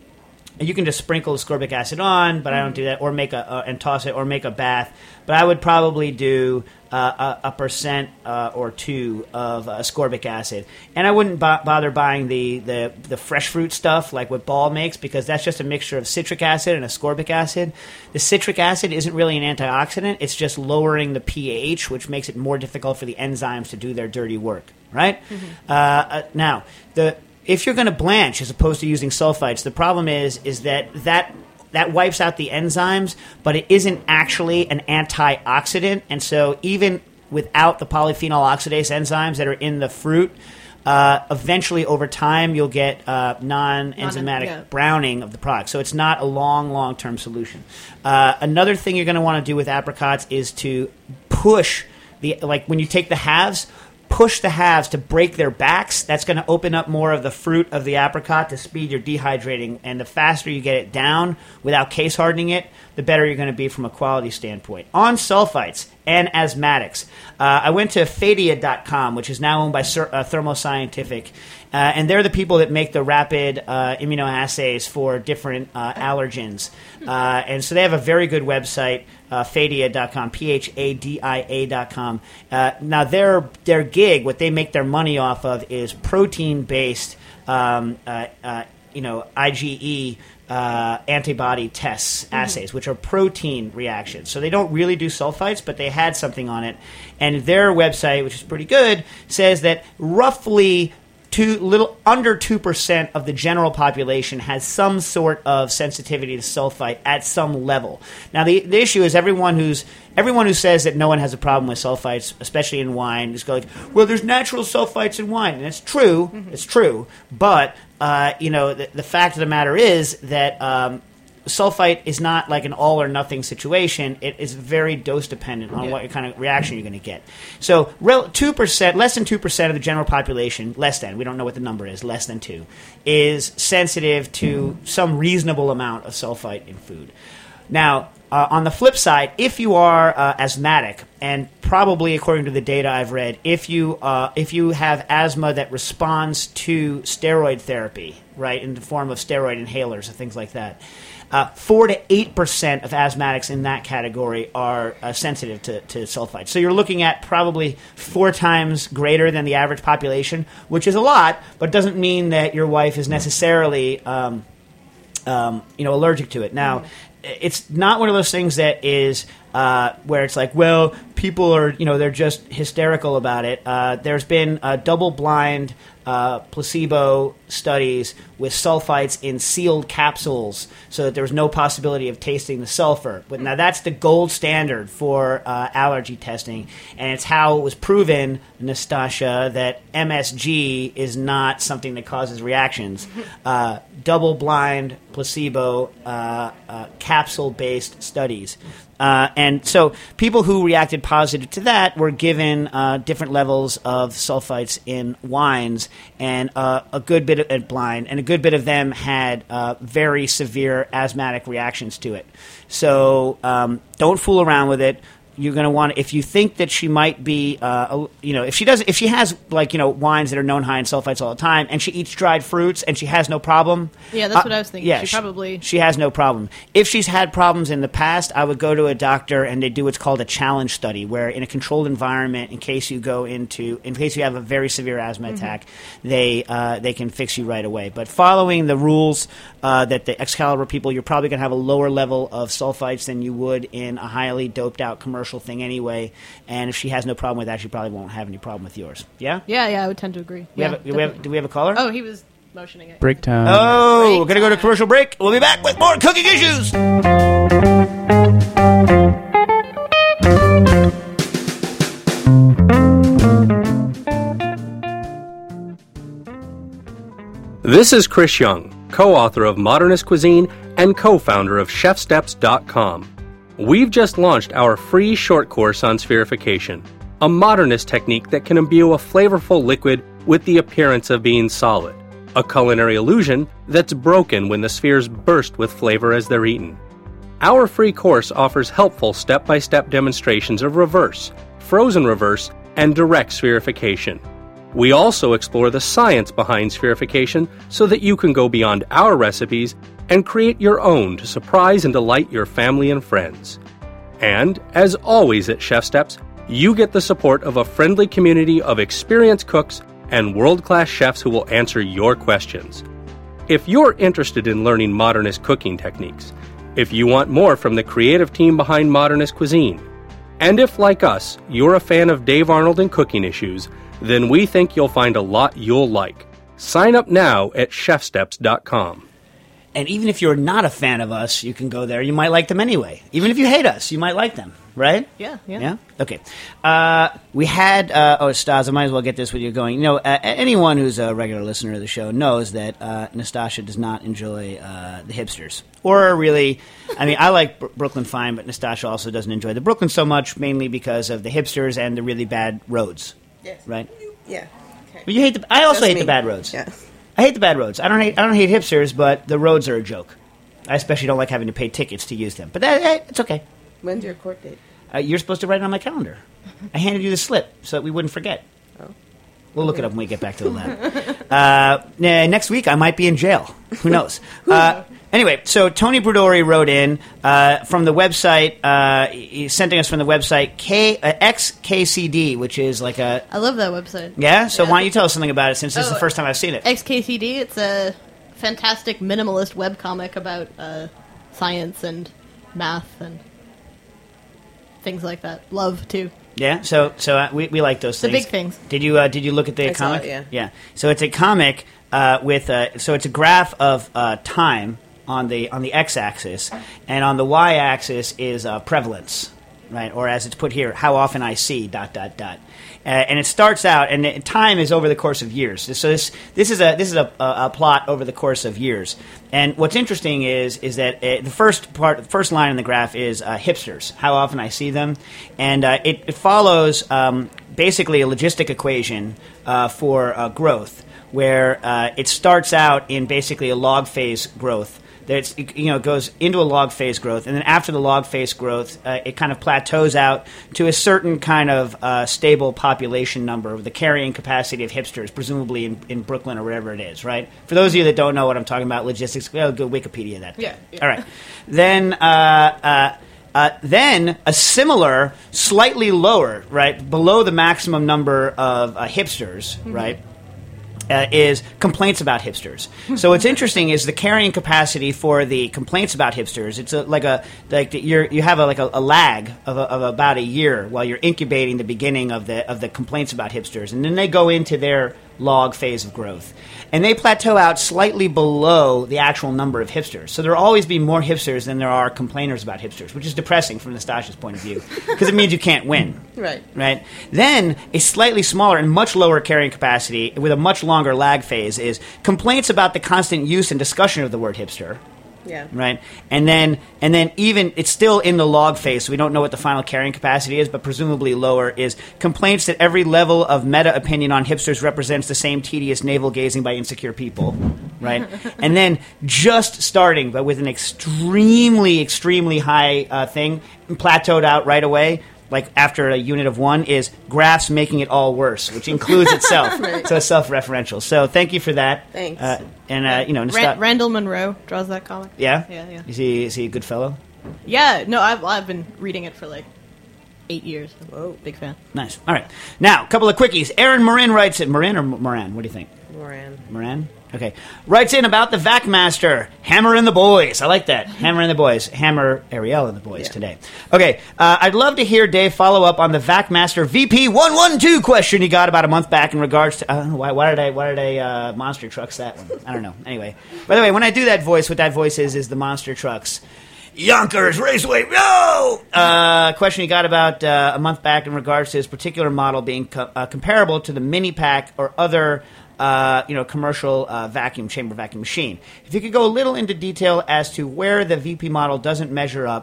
You can just sprinkle ascorbic acid on, but I don't do that, or make a uh, and toss it, or make a bath. But I would probably do uh, a, a percent uh, or two of uh, ascorbic acid, and I wouldn't bo- bother buying the, the the fresh fruit stuff like what Ball makes, because that's just a mixture of citric acid and ascorbic acid. The citric acid isn't really an antioxidant; it's just lowering the pH, which makes it more difficult for the enzymes to do their dirty work. Right? Mm-hmm. Uh, uh, now the If you're going to blanch as opposed to using sulfites, the problem is is that that that wipes out the enzymes, but it isn't actually an antioxidant. And so even without the polyphenol oxidase enzymes that are in the fruit, uh, eventually over time you'll get uh, non-enzymatic yeah. browning of the product. So it's not a long, long-term solution. Uh, another thing you're going to want to do with apricots is to push the like when you take the halves. Push the halves to break their backs. That's going to open up more of the fruit of the apricot to speed your dehydrating. And the faster you get it down without case hardening it, the better you're going to be from a quality standpoint. On sulfites and asthmatics, uh, I went to Phadia dot com, which is now owned by Sur- uh, Thermo Scientific. Uh, and they're the people that make the rapid uh, immunoassays for different uh, allergens. Uh, and so they have a very good website, uh, Phadia dot com, P H A D I A dot com. Uh, now, their their gig, what they make their money off of is protein-based, um, uh, uh, you know, IgE uh, antibody tests, mm-hmm. assays, which are protein reactions. So they don't really do sulfites, but they had something on it. And their website, which is pretty good, says that roughly... Two, little under two percent of the general population has some sort of sensitivity to sulfite at some level. Now, the, the issue is everyone who's everyone who says that no one has a problem with sulfites, especially in wine, is going, well, there's natural sulfites in wine, and it's true, mm-hmm. it's true. But uh, you know, the, the fact of the matter is that. Um, Sulfite is not like an all or nothing situation. It is very dose dependent on yeah. what kind of reaction you're going to get. So, two percent, less than two percent of the general population, less than, we don't know what the number is, less than two, is sensitive to some reasonable amount of sulfite in food. Now, uh, on the flip side, if you are uh, asthmatic, and probably according to the data I've read, if you uh, if you have asthma that responds to steroid therapy, right, in the form of steroid inhalers or things like that, Uh, four to eight percent of asthmatics in that category are uh, sensitive to, to sulfite. So you're looking at probably four times greater than the average population, which is a lot, but doesn't mean that your wife is necessarily, um, um, you know, allergic to it. Now, it's not one of those things that is uh, where it's like, well, people are, you know, they're just hysterical about it. Uh, there's been uh, double-blind uh, placebo studies with sulfites in sealed capsules so that there was no possibility of tasting the sulfur. But now that's the gold standard for uh, allergy testing, and it's how it was proven, Nastasia, that M S G is not something that causes reactions. Uh, double-blind placebo uh, uh, capsule-based studies. Uh, and so people who reacted positive to that were given uh, different levels of sulfites in wines, and uh, a good bit of at blind, and a good bit of them had uh, very severe asthmatic reactions to it. So um, don't fool around with it. You're going to want, if you think that she might be, uh, you know, if she does, if she has like, you know, wines that are known high in sulfites all the time, and she eats dried fruits and she has no problem. Yeah, that's uh, what I was thinking. Yeah, she, she probably she has no problem. If she's had problems in the past, I would go to a doctor and they do what's called a challenge study, where in a controlled environment, in case you go into, in case you have a very severe asthma mm-hmm. attack, they uh, they can fix you right away. But following the rules uh, that the Excalibur people, you're probably going to have a lower level of sulfites than you would in a highly doped out commercial thing anyway, and if she has no problem with that, she probably won't have any problem with yours. Yeah? Yeah, yeah, I would tend to agree. We yeah, have a, do, we have, do we have a caller? Oh, he was motioning it. Break time. Oh, Break we're going to go to commercial break. We'll be back with more cooking issues. This is Chris Young, co-author of Modernist Cuisine and co-founder of Chef Steps dot com. We've just launched our free short course on spherification, a modernist technique that can imbue a flavorful liquid with the appearance of being solid, a culinary illusion that's broken when the spheres burst with flavor as they're eaten. Our free course offers helpful step-by-step demonstrations of reverse, frozen reverse, and direct spherification. We also explore the science behind spherification so that you can go beyond our recipes and create your own to surprise and delight your family and friends. And, as always at Chef Steps, you get the support of a friendly community of experienced cooks and world-class chefs who will answer your questions. If you're interested in learning modernist cooking techniques, if you want more from the creative team behind Modernist Cuisine, and if, like us, you're a fan of Dave Arnold and cooking issues, then we think you'll find a lot you'll like. Sign up now at chef steps dot com. And even if you're not a fan of us, you can go there. You might like them anyway. Even if you hate us, you might like them, right? Yeah, yeah. Yeah? Okay. Uh, we had, uh, oh, Stas, I might as well get this with you going. You know, uh, anyone who's a regular listener of the show knows that uh, Nastasha does not enjoy uh, the hipsters. Or really, I mean, I like Br- Brooklyn fine, but Nastasha also doesn't enjoy the Brooklyn so much, mainly because of the hipsters and the really bad roads. Yes. Right? Yeah. Okay. But you hate the, I also Just hate me. the bad roads. Yeah. I hate the bad roads. I don't hate. I don't hate hipsters, but the roads are a joke. I especially don't like having to pay tickets to use them. But that, eh, it's okay. When's your court date? Uh, you're supposed to write it on my calendar. I handed you the slip so that we wouldn't forget. Oh. We'll look it up when we get back to the lab. uh, n- next week, I might be in jail. Who knows? Uh, anyway, so Tony Brodori wrote in uh, from the website. Uh, he's sending us from the website K uh, X K C D, which is like a I love that website. yeah. So Yeah. why don't you tell us something about it? Since this is Oh, the first time I've seen it. X K C D, it's a fantastic minimalist webcomic about uh, science and math and things like that. Love, too. Yeah, so so uh, we we like those The things. big things. Did you uh, did you look at the I saw comic? it, yeah. Yeah. So it's a comic uh, with uh, so it's a graph of uh, time on the on the x-axis, and on the y-axis is uh, prevalence, right? Or as it's put here, how often I see dot dot dot. Uh, and it starts out, and it, time is over the course of years. So this this is a this is a, a, a plot over the course of years. And what's interesting is is that uh, the first part, the first line in the graph is uh, hipsters. How often I see them, and uh, it, it follows um, basically a logistic equation uh, for uh, growth, where uh, it starts out in basically a log phase growth. That's, you know, goes into a log phase growth, and then after the log phase growth, uh, it kind of plateaus out to a certain kind of uh, stable population number, the carrying capacity of hipsters, presumably in, in Brooklyn or wherever it is, right? For those of you that don't know what I'm talking about, logistics, well, go Wikipedia that. Yeah, yeah. All right. Then, uh, uh, uh, then a similar, slightly lower, right, below the maximum number of uh, hipsters, Mm-hmm. right? Uh, is complaints about hipsters. So what's interesting is the carrying capacity for the complaints about hipsters. It's a, like a like the, you're, you have a, like a, a lag of, a, of about a year while you're incubating the beginning of the of the complaints about hipsters, and then they go into their log phase of growth, and they plateau out slightly below the actual number of hipsters. So there will always be more hipsters than there are complainers about hipsters, which is depressing from Nastasha's point of view because it means you can't win. Right. Right. Then a slightly smaller and much lower carrying capacity with a much longer lag phase is complaints about the constant use and discussion of the word hipster. Yeah. Right. And then and then even it's still in the log phase, so we don't know what the final carrying capacity is, but presumably lower is complaints that every level of meta opinion on hipsters represents the same tedious navel gazing by insecure people. Right. And then just starting, but with an extremely, extremely high uh, thing, plateaued out right away. Like after a unit of one is graphs making it all worse, which includes itself. Right. So it's self-referential. So thank you for that. Thanks. Uh, and uh, you know, Ran- Nasta- Randall Munroe draws that comic. yeah, Yeah, yeah. Is he is he a good fellow? Yeah, no, I've, I've been reading it for like eight years. Whoa. Big fan. Nice. All right. Now, a couple of quickies. Aaron Morin writes it. Morin or Moran? What do you think? Moran. Moran? Okay. Writes in about the VacMaster. Hammer and the boys. I like that. Hammer and the boys. Hammer Ariel and the boys Yeah. today. Okay. Uh, I'd love to hear Dave follow up on the VacMaster V P one one two question he got about a month back in regards to. Uh, why, why did I why did I uh, monster trucks that one? I don't know. Anyway. By the way, when I do that voice, what that voice is is the monster trucks. Yonkers Raceway, no! Uh, question he got about uh, a month back in regards to his particular model being co- uh, comparable to the Mini Pack or other, uh, you know, commercial uh, vacuum chamber vacuum machine. If you could go a little into detail as to where the V P model doesn't measure up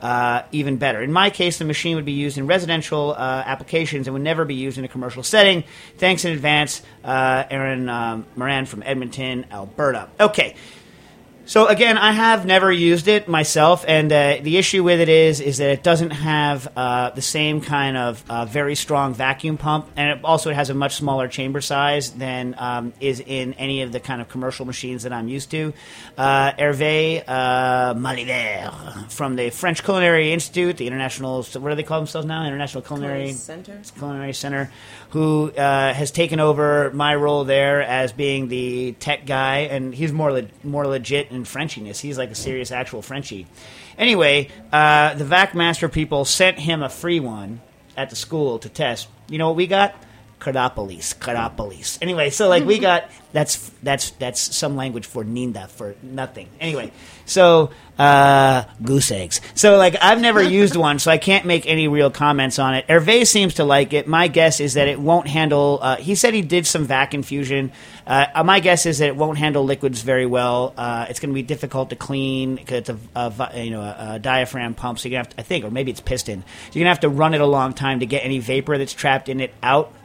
uh, even better. In my case, the machine would be used in residential uh, applications and would never be used in a commercial setting. Thanks in advance, uh, Aaron um, Moran from Edmonton, Alberta. Okay. So again, I have never used it myself, and uh, the issue with it is is that it doesn't have uh, the same kind of uh, very strong vacuum pump, and it also it has a much smaller chamber size than um, is in any of the kind of commercial machines that I'm used to. Uh, Hervé uh, Maliver from the French Culinary Institute, the International, what do they call themselves now? International Culinary Center. Culinary Center, who uh, has taken over my role there as being the tech guy, and he's more le- more legit in Frenchiness. He's like a serious actual Frenchie. Anyway, uh, the VacMaster people sent him a free one at the school to test. You know what we got? Carapolis, Carapolis. Anyway, so like we got that's that's that's some language for ninda, for nothing. Anyway, so uh, goose eggs. So like I've never used one, so I can't make any real comments on it. Hervé seems to like it. My guess is that it won't handle. Uh, he said he did some vac infusion. Uh, my guess is that it won't handle liquids very well. Uh, it's going to be difficult to clean because it's a, a you know a, a diaphragm pump. So you're gonna have to, I think, or maybe it's piston. So you're gonna have to run it a long time to get any vapor that's trapped in it out.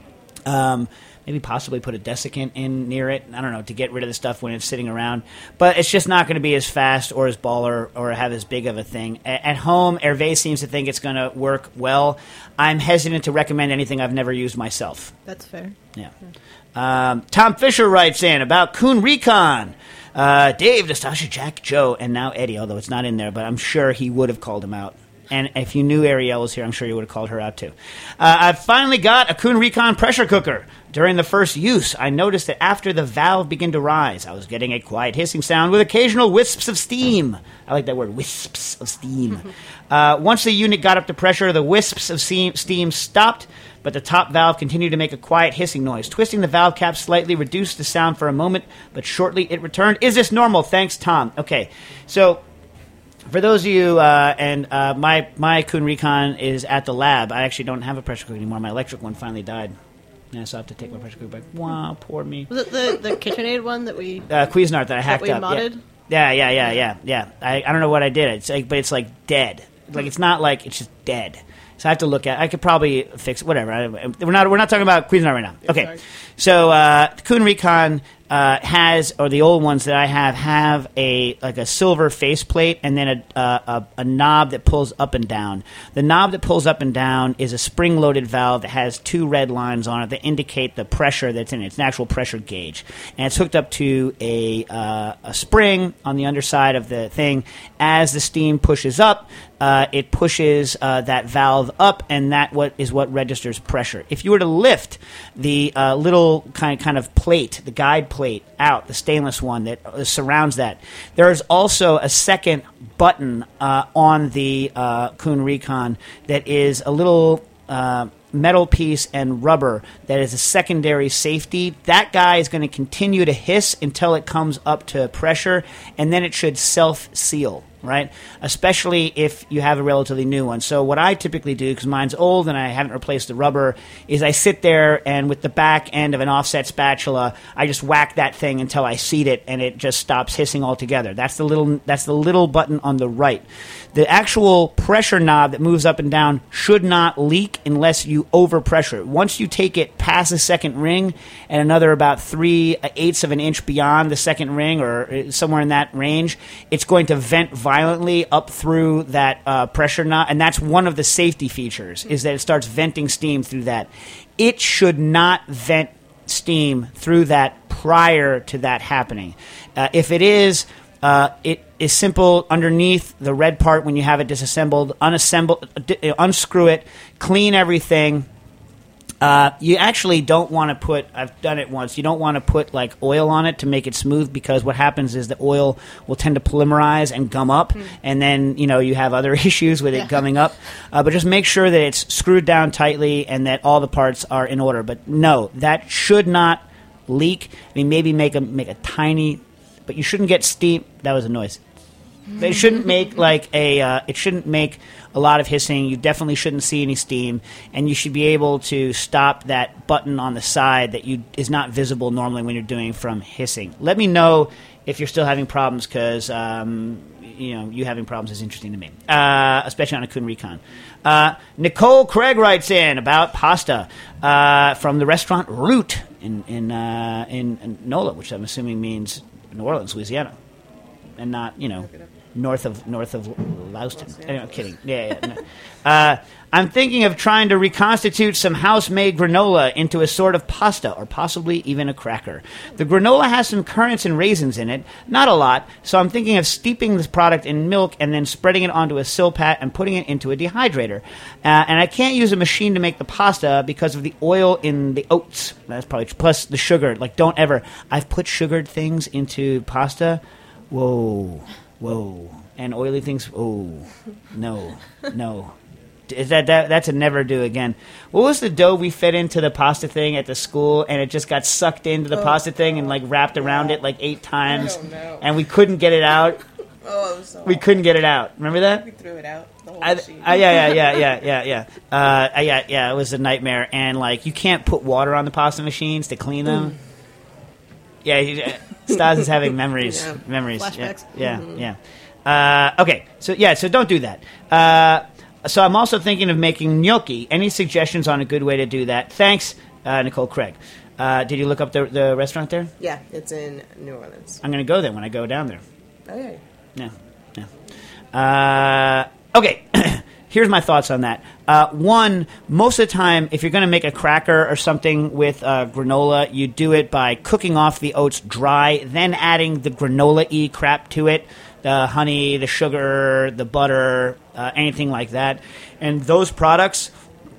Um, maybe possibly put a desiccant in near it. I don't know, to get rid of the stuff when it's sitting around. But it's just not going to be as fast or as baller or have as big of a thing. A- at home, Hervé seems to think it's going to work well. I'm hesitant to recommend anything I've never used myself. That's fair. Yeah. Um, Tom Fisher writes in about Kuhn Recon. Uh, Dave, Nastasha, Jack, Joe, and now Eddie, although it's not in there, but I'm sure he would have called him out. And if you knew Ariel was here, I'm sure you would have called her out too. Uh, I've finally got a Kuhn Recon pressure cooker. During the first use, I noticed that after the valve began to rise, I was getting a quiet hissing sound with occasional wisps of steam. I like that word, wisps of steam. uh, once the unit got up to pressure, the wisps of steam, steam stopped, but the top valve continued to make a quiet hissing noise. Twisting the valve cap slightly reduced the sound for a moment, but shortly it returned. Is this normal? Thanks, Tom. Okay, so for those of you, uh, and uh, my my Kuhn Recon is at the lab. I actually don't have a pressure cooker anymore. My electric one finally died. Yeah, so I have to take my pressure cooker back. Wow, poor me. Was it the, the KitchenAid one that we... Uh, Cuisinart that I hacked that we up. modded? Yeah, yeah, yeah, yeah, yeah. I, I don't know what I did. It's like, but it's like dead. Like it's not like it's just dead. So I have to look at. I could probably fix it. Whatever. I, we're not. We're not talking about Cuisinart right now. Okay. Sorry. So uh, Kuhn Recon uh, has, or the old ones that I have, have a like a silver faceplate and then a, uh, a a knob that pulls up and down. The knob that pulls up and down is a spring-loaded valve that has two red lines on it that indicate the pressure that's in it. It's an actual pressure gauge, and it's hooked up to a uh, a spring on the underside of the thing. As the steam pushes up, uh, it pushes uh, that valve up, and that what is what registers pressure. If you were to lift the uh, little kind kind of plate, the guide plate out, the stainless one that uh, surrounds that, there is also a second button uh, on the uh, Kuhn Recon that is a little uh, metal piece and rubber that is a secondary safety. That guy is going to continue to hiss until it comes up to pressure, and then it should self-seal. Right, especially if you have a relatively new one. So what I typically do, because mine's old and I haven't replaced the rubber, is I sit there and with the back end of an offset spatula, I just whack that thing until I seat it and it just stops hissing altogether. That's the little that's the little button on the right. The actual pressure knob that moves up and down should not leak unless you overpressure it. Once you take it past the second ring and another about three eighths of an inch beyond the second ring or somewhere in that range, it's going to vent violently up through that uh, pressure knob, and that's one of the safety features, is that it starts venting steam through that. It should not vent steam through that prior to that happening. Uh, if it is, uh, it is simple. Underneath the red part, when you have it disassembled, unassemble, d- unscrew it, clean everything. Uh, you actually don't want to put, I've done it once, you don't want to put like oil on it to make it smooth, because what happens is the oil will tend to polymerize and gum up, mm. and then, you know, you have other issues with it yeah. gumming up. Uh, but just make sure that it's screwed down tightly and that all the parts are in order. But no, that should not leak. I mean, maybe make a, make a tiny, but you shouldn't get steam. That was a noise. It shouldn't make like a. Uh, it shouldn't make a lot of hissing. You definitely shouldn't see any steam, and you should be able to stop that button on the side that you is not visible normally when you're doing from hissing. Let me know if you're still having problems, because um, you know, you having problems is interesting to me, uh, especially on a Kun Recon. Uh, Nicole Craig writes in about pasta uh, from the restaurant Root in in, uh, in in NOLA, which I'm assuming means New Orleans, Louisiana, and not, you know, north of north of Louston. Anyway, I'm kidding. Yeah, yeah. No. Uh, I'm thinking of trying to reconstitute some house-made granola into a sort of pasta, or possibly even a cracker. The granola has some currants and raisins in it, not a lot, so I'm thinking of steeping this product in milk and then spreading it onto a silpat and putting it into a dehydrator. Uh, and I can't use a machine to make the pasta because of the oil in the oats. That's probably plus the sugar. Like, don't ever. I've put sugared things into pasta. Whoa, whoa, and oily things. Oh, no, no. Is that, that that's a never do again. What was the dough we fed into the pasta thing at the school, and it just got sucked into the oh, pasta thing and like wrapped around it like eight times, and we couldn't get it out. Oh, it was so we hard. couldn't get it out. Remember that? We threw it out. The whole I, machine. I, yeah, yeah, yeah, yeah, yeah, yeah. Uh, yeah, yeah. It was a nightmare, and like you can't put water on the pasta machines to clean them. Mm. Yeah, you, uh, Stas is having memories. Yeah. Memories. Flashbacks. Yeah, Mm-hmm. yeah. yeah. Uh, okay, so yeah, so don't do that. Uh, So I'm also thinking of making gnocchi. Any suggestions on a good way to do that? Thanks, uh, Nicole Craig. Uh, did you look up the, the restaurant there? Yeah, it's in New Orleans. I'm going to go there when I go down there. Okay. Yeah, yeah. Uh, okay, here's my thoughts on that. Uh, one, most of the time, if you're going to make a cracker or something with uh, granola, you do it by cooking off the oats dry, then adding the granola-y crap to it. The honey, the sugar, the butter, uh, anything like that. And those products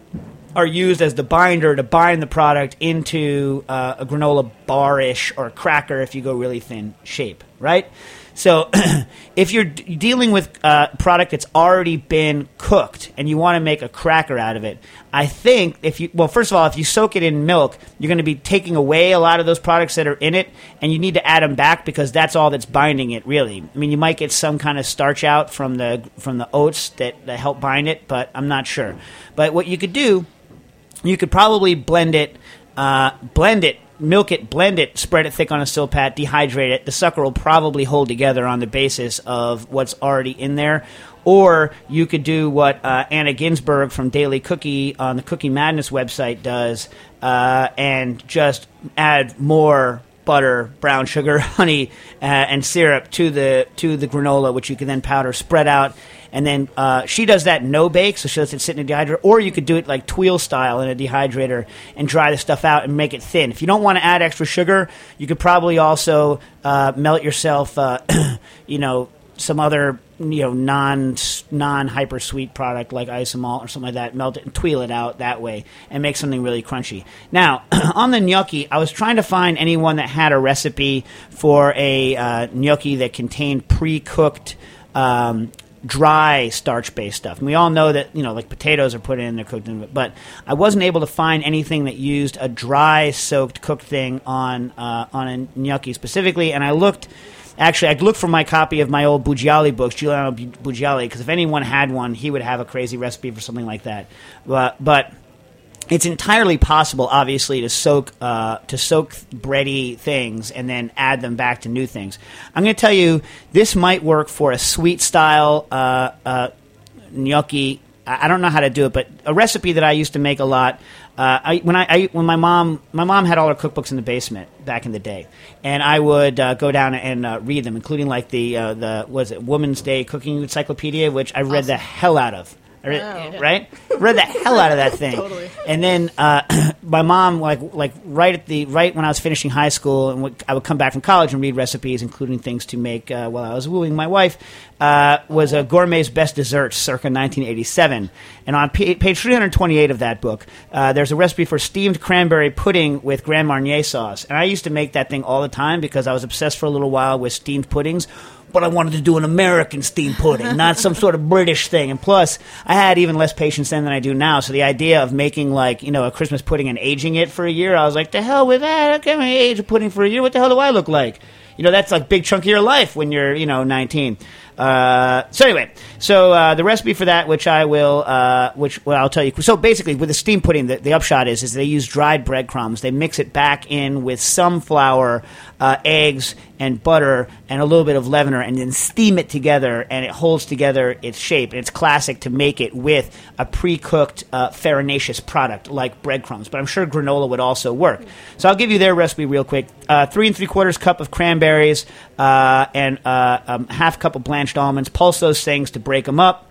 are used as the binder to bind the product into uh, a granola bar-ish or cracker if you go really thin shape, right? So if you're d- dealing with a product that's already been cooked and you want to make a cracker out of it, I think if you, well, first of all, if you soak it in milk, you're going to be taking away a lot of those products that are in it, and you need to add them back because that's all that's binding it, really. I mean, you might get some kind of starch out from the from the oats that, that help bind it, but I'm not sure. But what you could do, you could probably blend it, uh, blend it, milk it, blend it, spread it thick on a silpat, dehydrate it. The sucker will probably hold together on the basis of what's already in there. Or you could do what uh, Anna Ginsberg from Daily Cookie on the Cookie Madness website does uh, and just add more butter, brown sugar, honey, uh, and syrup to the to the granola, which you can then powder, spread out. And then uh, she does that no bake, so she lets it sit in a dehydrator. Or you could do it like Tweel style in a dehydrator and dry the stuff out and make it thin. If you don't want to add extra sugar, you could probably also uh, melt yourself, uh, you know, some other you know non non hyper sweet product like isomalt or something like that. Melt it and tweel it out that way and make something really crunchy. Now on the gnocchi, I was trying to find anyone that had a recipe for a uh, gnocchi that contained pre-cooked. Um, dry starch-based stuff. And we all know that, you know, like potatoes are put in, they're cooked in, but I wasn't able to find anything that used a dry soaked cooked thing on uh, on a gnocchi specifically, and I looked actually I looked for my copy of my old Bugiali books, Giuliano Bugiali, because if anyone had one, he would have a crazy recipe for something like that. But, but it's entirely possible, obviously, to soak uh, to soak bready things and then add them back to new things. I'm going to tell you, this might work for a sweet style uh, uh, gnocchi. I don't know how to do it, but a recipe that I used to make a lot. Uh, I, when I, I when my mom my mom had all her cookbooks in the basement back in the day, and I would uh, go down and uh, read them, including like the uh, the was it Woman's Day Cooking Encyclopedia, which I read awesome. the hell out of. Read, wow. Right, read the hell out of that thing. Totally. And then uh, my mom, like, like right at the right when I was finishing high school, and would, I would come back from college and read recipes, including things to make uh, while I was wooing my wife. Uh, was a Gourmet's Best Desserts, circa nineteen eighty-seven. And on p- page three hundred twenty-eight of that book, uh, there's a recipe for steamed cranberry pudding with Grand Marnier sauce. And I used to make that thing all the time because I was obsessed for a little while with steamed puddings. But I wanted to do an American steamed pudding, not some sort of British thing. And plus, I had even less patience then than I do now. So the idea of making, like, you know, a Christmas pudding and aging it for a year, I was like, the hell with that. I can't age a pudding for a year. What the hell do I look like? You know, that's like a big chunk of your life when you're, you know, nineteen. Uh, so anyway, so uh, the recipe for that, which I will, uh, which well, I'll tell you. So basically, with the steam pudding, the, the upshot is, is they use dried breadcrumbs. They mix it back in with some flour, uh, eggs, and butter, and a little bit of leavener, and then steam it together, and it holds together its shape. And it's classic to make it with a pre-cooked uh, farinaceous product like breadcrumbs. But I'm sure granola would also work. So I'll give you their recipe real quick. Uh, three and three quarters cup of cranberries uh, and uh, um, half cup of blanched almonds. Pulse those things to break them up.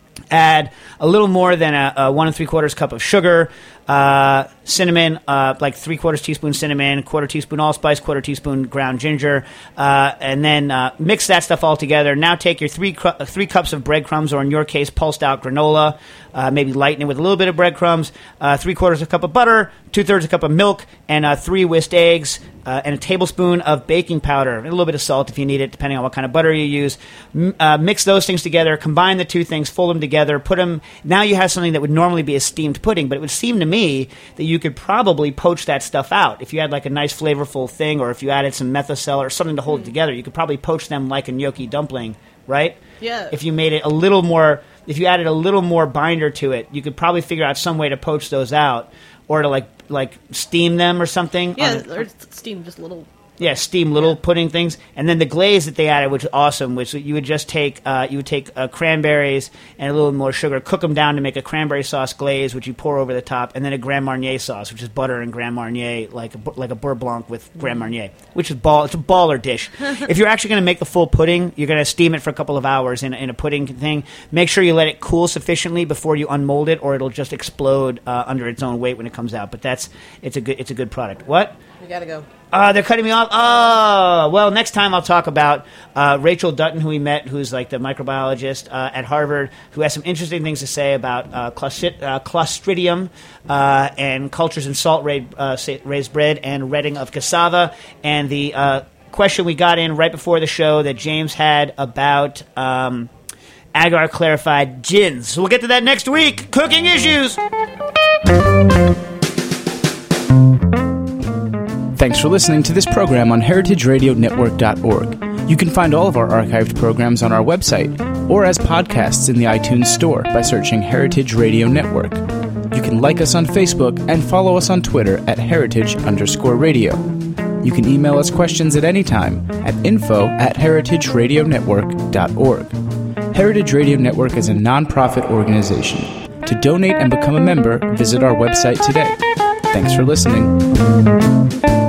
Add a little more than a, a one and three quarters cup of sugar, uh, cinnamon, uh, like three quarters teaspoon cinnamon, quarter teaspoon allspice, quarter teaspoon ground ginger, uh, and then uh, mix that stuff all together. Now take your three cu- three cups of breadcrumbs, or in your case, pulsed out granola. Uh, maybe lighten it with a little bit of breadcrumbs. Uh, three quarters of a cup of butter, two thirds of a cup of milk, and uh, three whisked eggs, uh, and a tablespoon of baking powder, and a little bit of salt if you need it, depending on what kind of butter you use. M- uh, mix those things together. Combine the two things. Fold them together. Put them. Now you have something that would normally be a steamed pudding, but it would seem to me that you could probably poach that stuff out. If you had like a nice flavorful thing, or if you added some Methocel or something to hold it together, you could probably poach them like a gnocchi dumpling, right? Yeah. If you made it a little more, if you added a little more binder to it, you could probably figure out some way to poach those out, or to like like steam them or something. Yeah, on a- or steam just little. Yeah, steam little pudding things, and then the glaze that they added, which was awesome, which you would just take uh, you would take uh, cranberries and a little more sugar, cook them down to make a cranberry sauce glaze, which you pour over the top, and then a Grand Marnier sauce, which is butter and Grand Marnier, like a, like a beurre blanc with Grand Marnier, which is ball. It's a baller dish. If you're actually going to make the full pudding, you're going to steam it for a couple of hours in, in a pudding thing. Make sure you let it cool sufficiently before you unmold it, or it'll just explode uh, under its own weight when it comes out. But that's it's a good it's a good product. What? We gotta go. Uh, they're cutting me off. Oh, well, next time I'll talk about uh, Rachel Dutton, who we met, who's like the microbiologist uh, at Harvard, who has some interesting things to say about uh, Clostrid- uh, Clostridium uh, and cultures in salt ra- uh, raised bread and redding of cassava, and the uh, question we got in right before the show that James had about um, agar clarified gins. So we'll get to that next week. Cooking issues. Thanks for listening to this program on heritage radio network dot org. You can find all of our archived programs on our website or as podcasts in the iTunes Store by searching Heritage Radio Network. You can like us on Facebook and follow us on Twitter at heritage underscore radio. You can email us questions at any time at info at heritage radio network dot org. Heritage Radio Network is a nonprofit organization. To donate and become a member, visit our website today. Thanks for listening.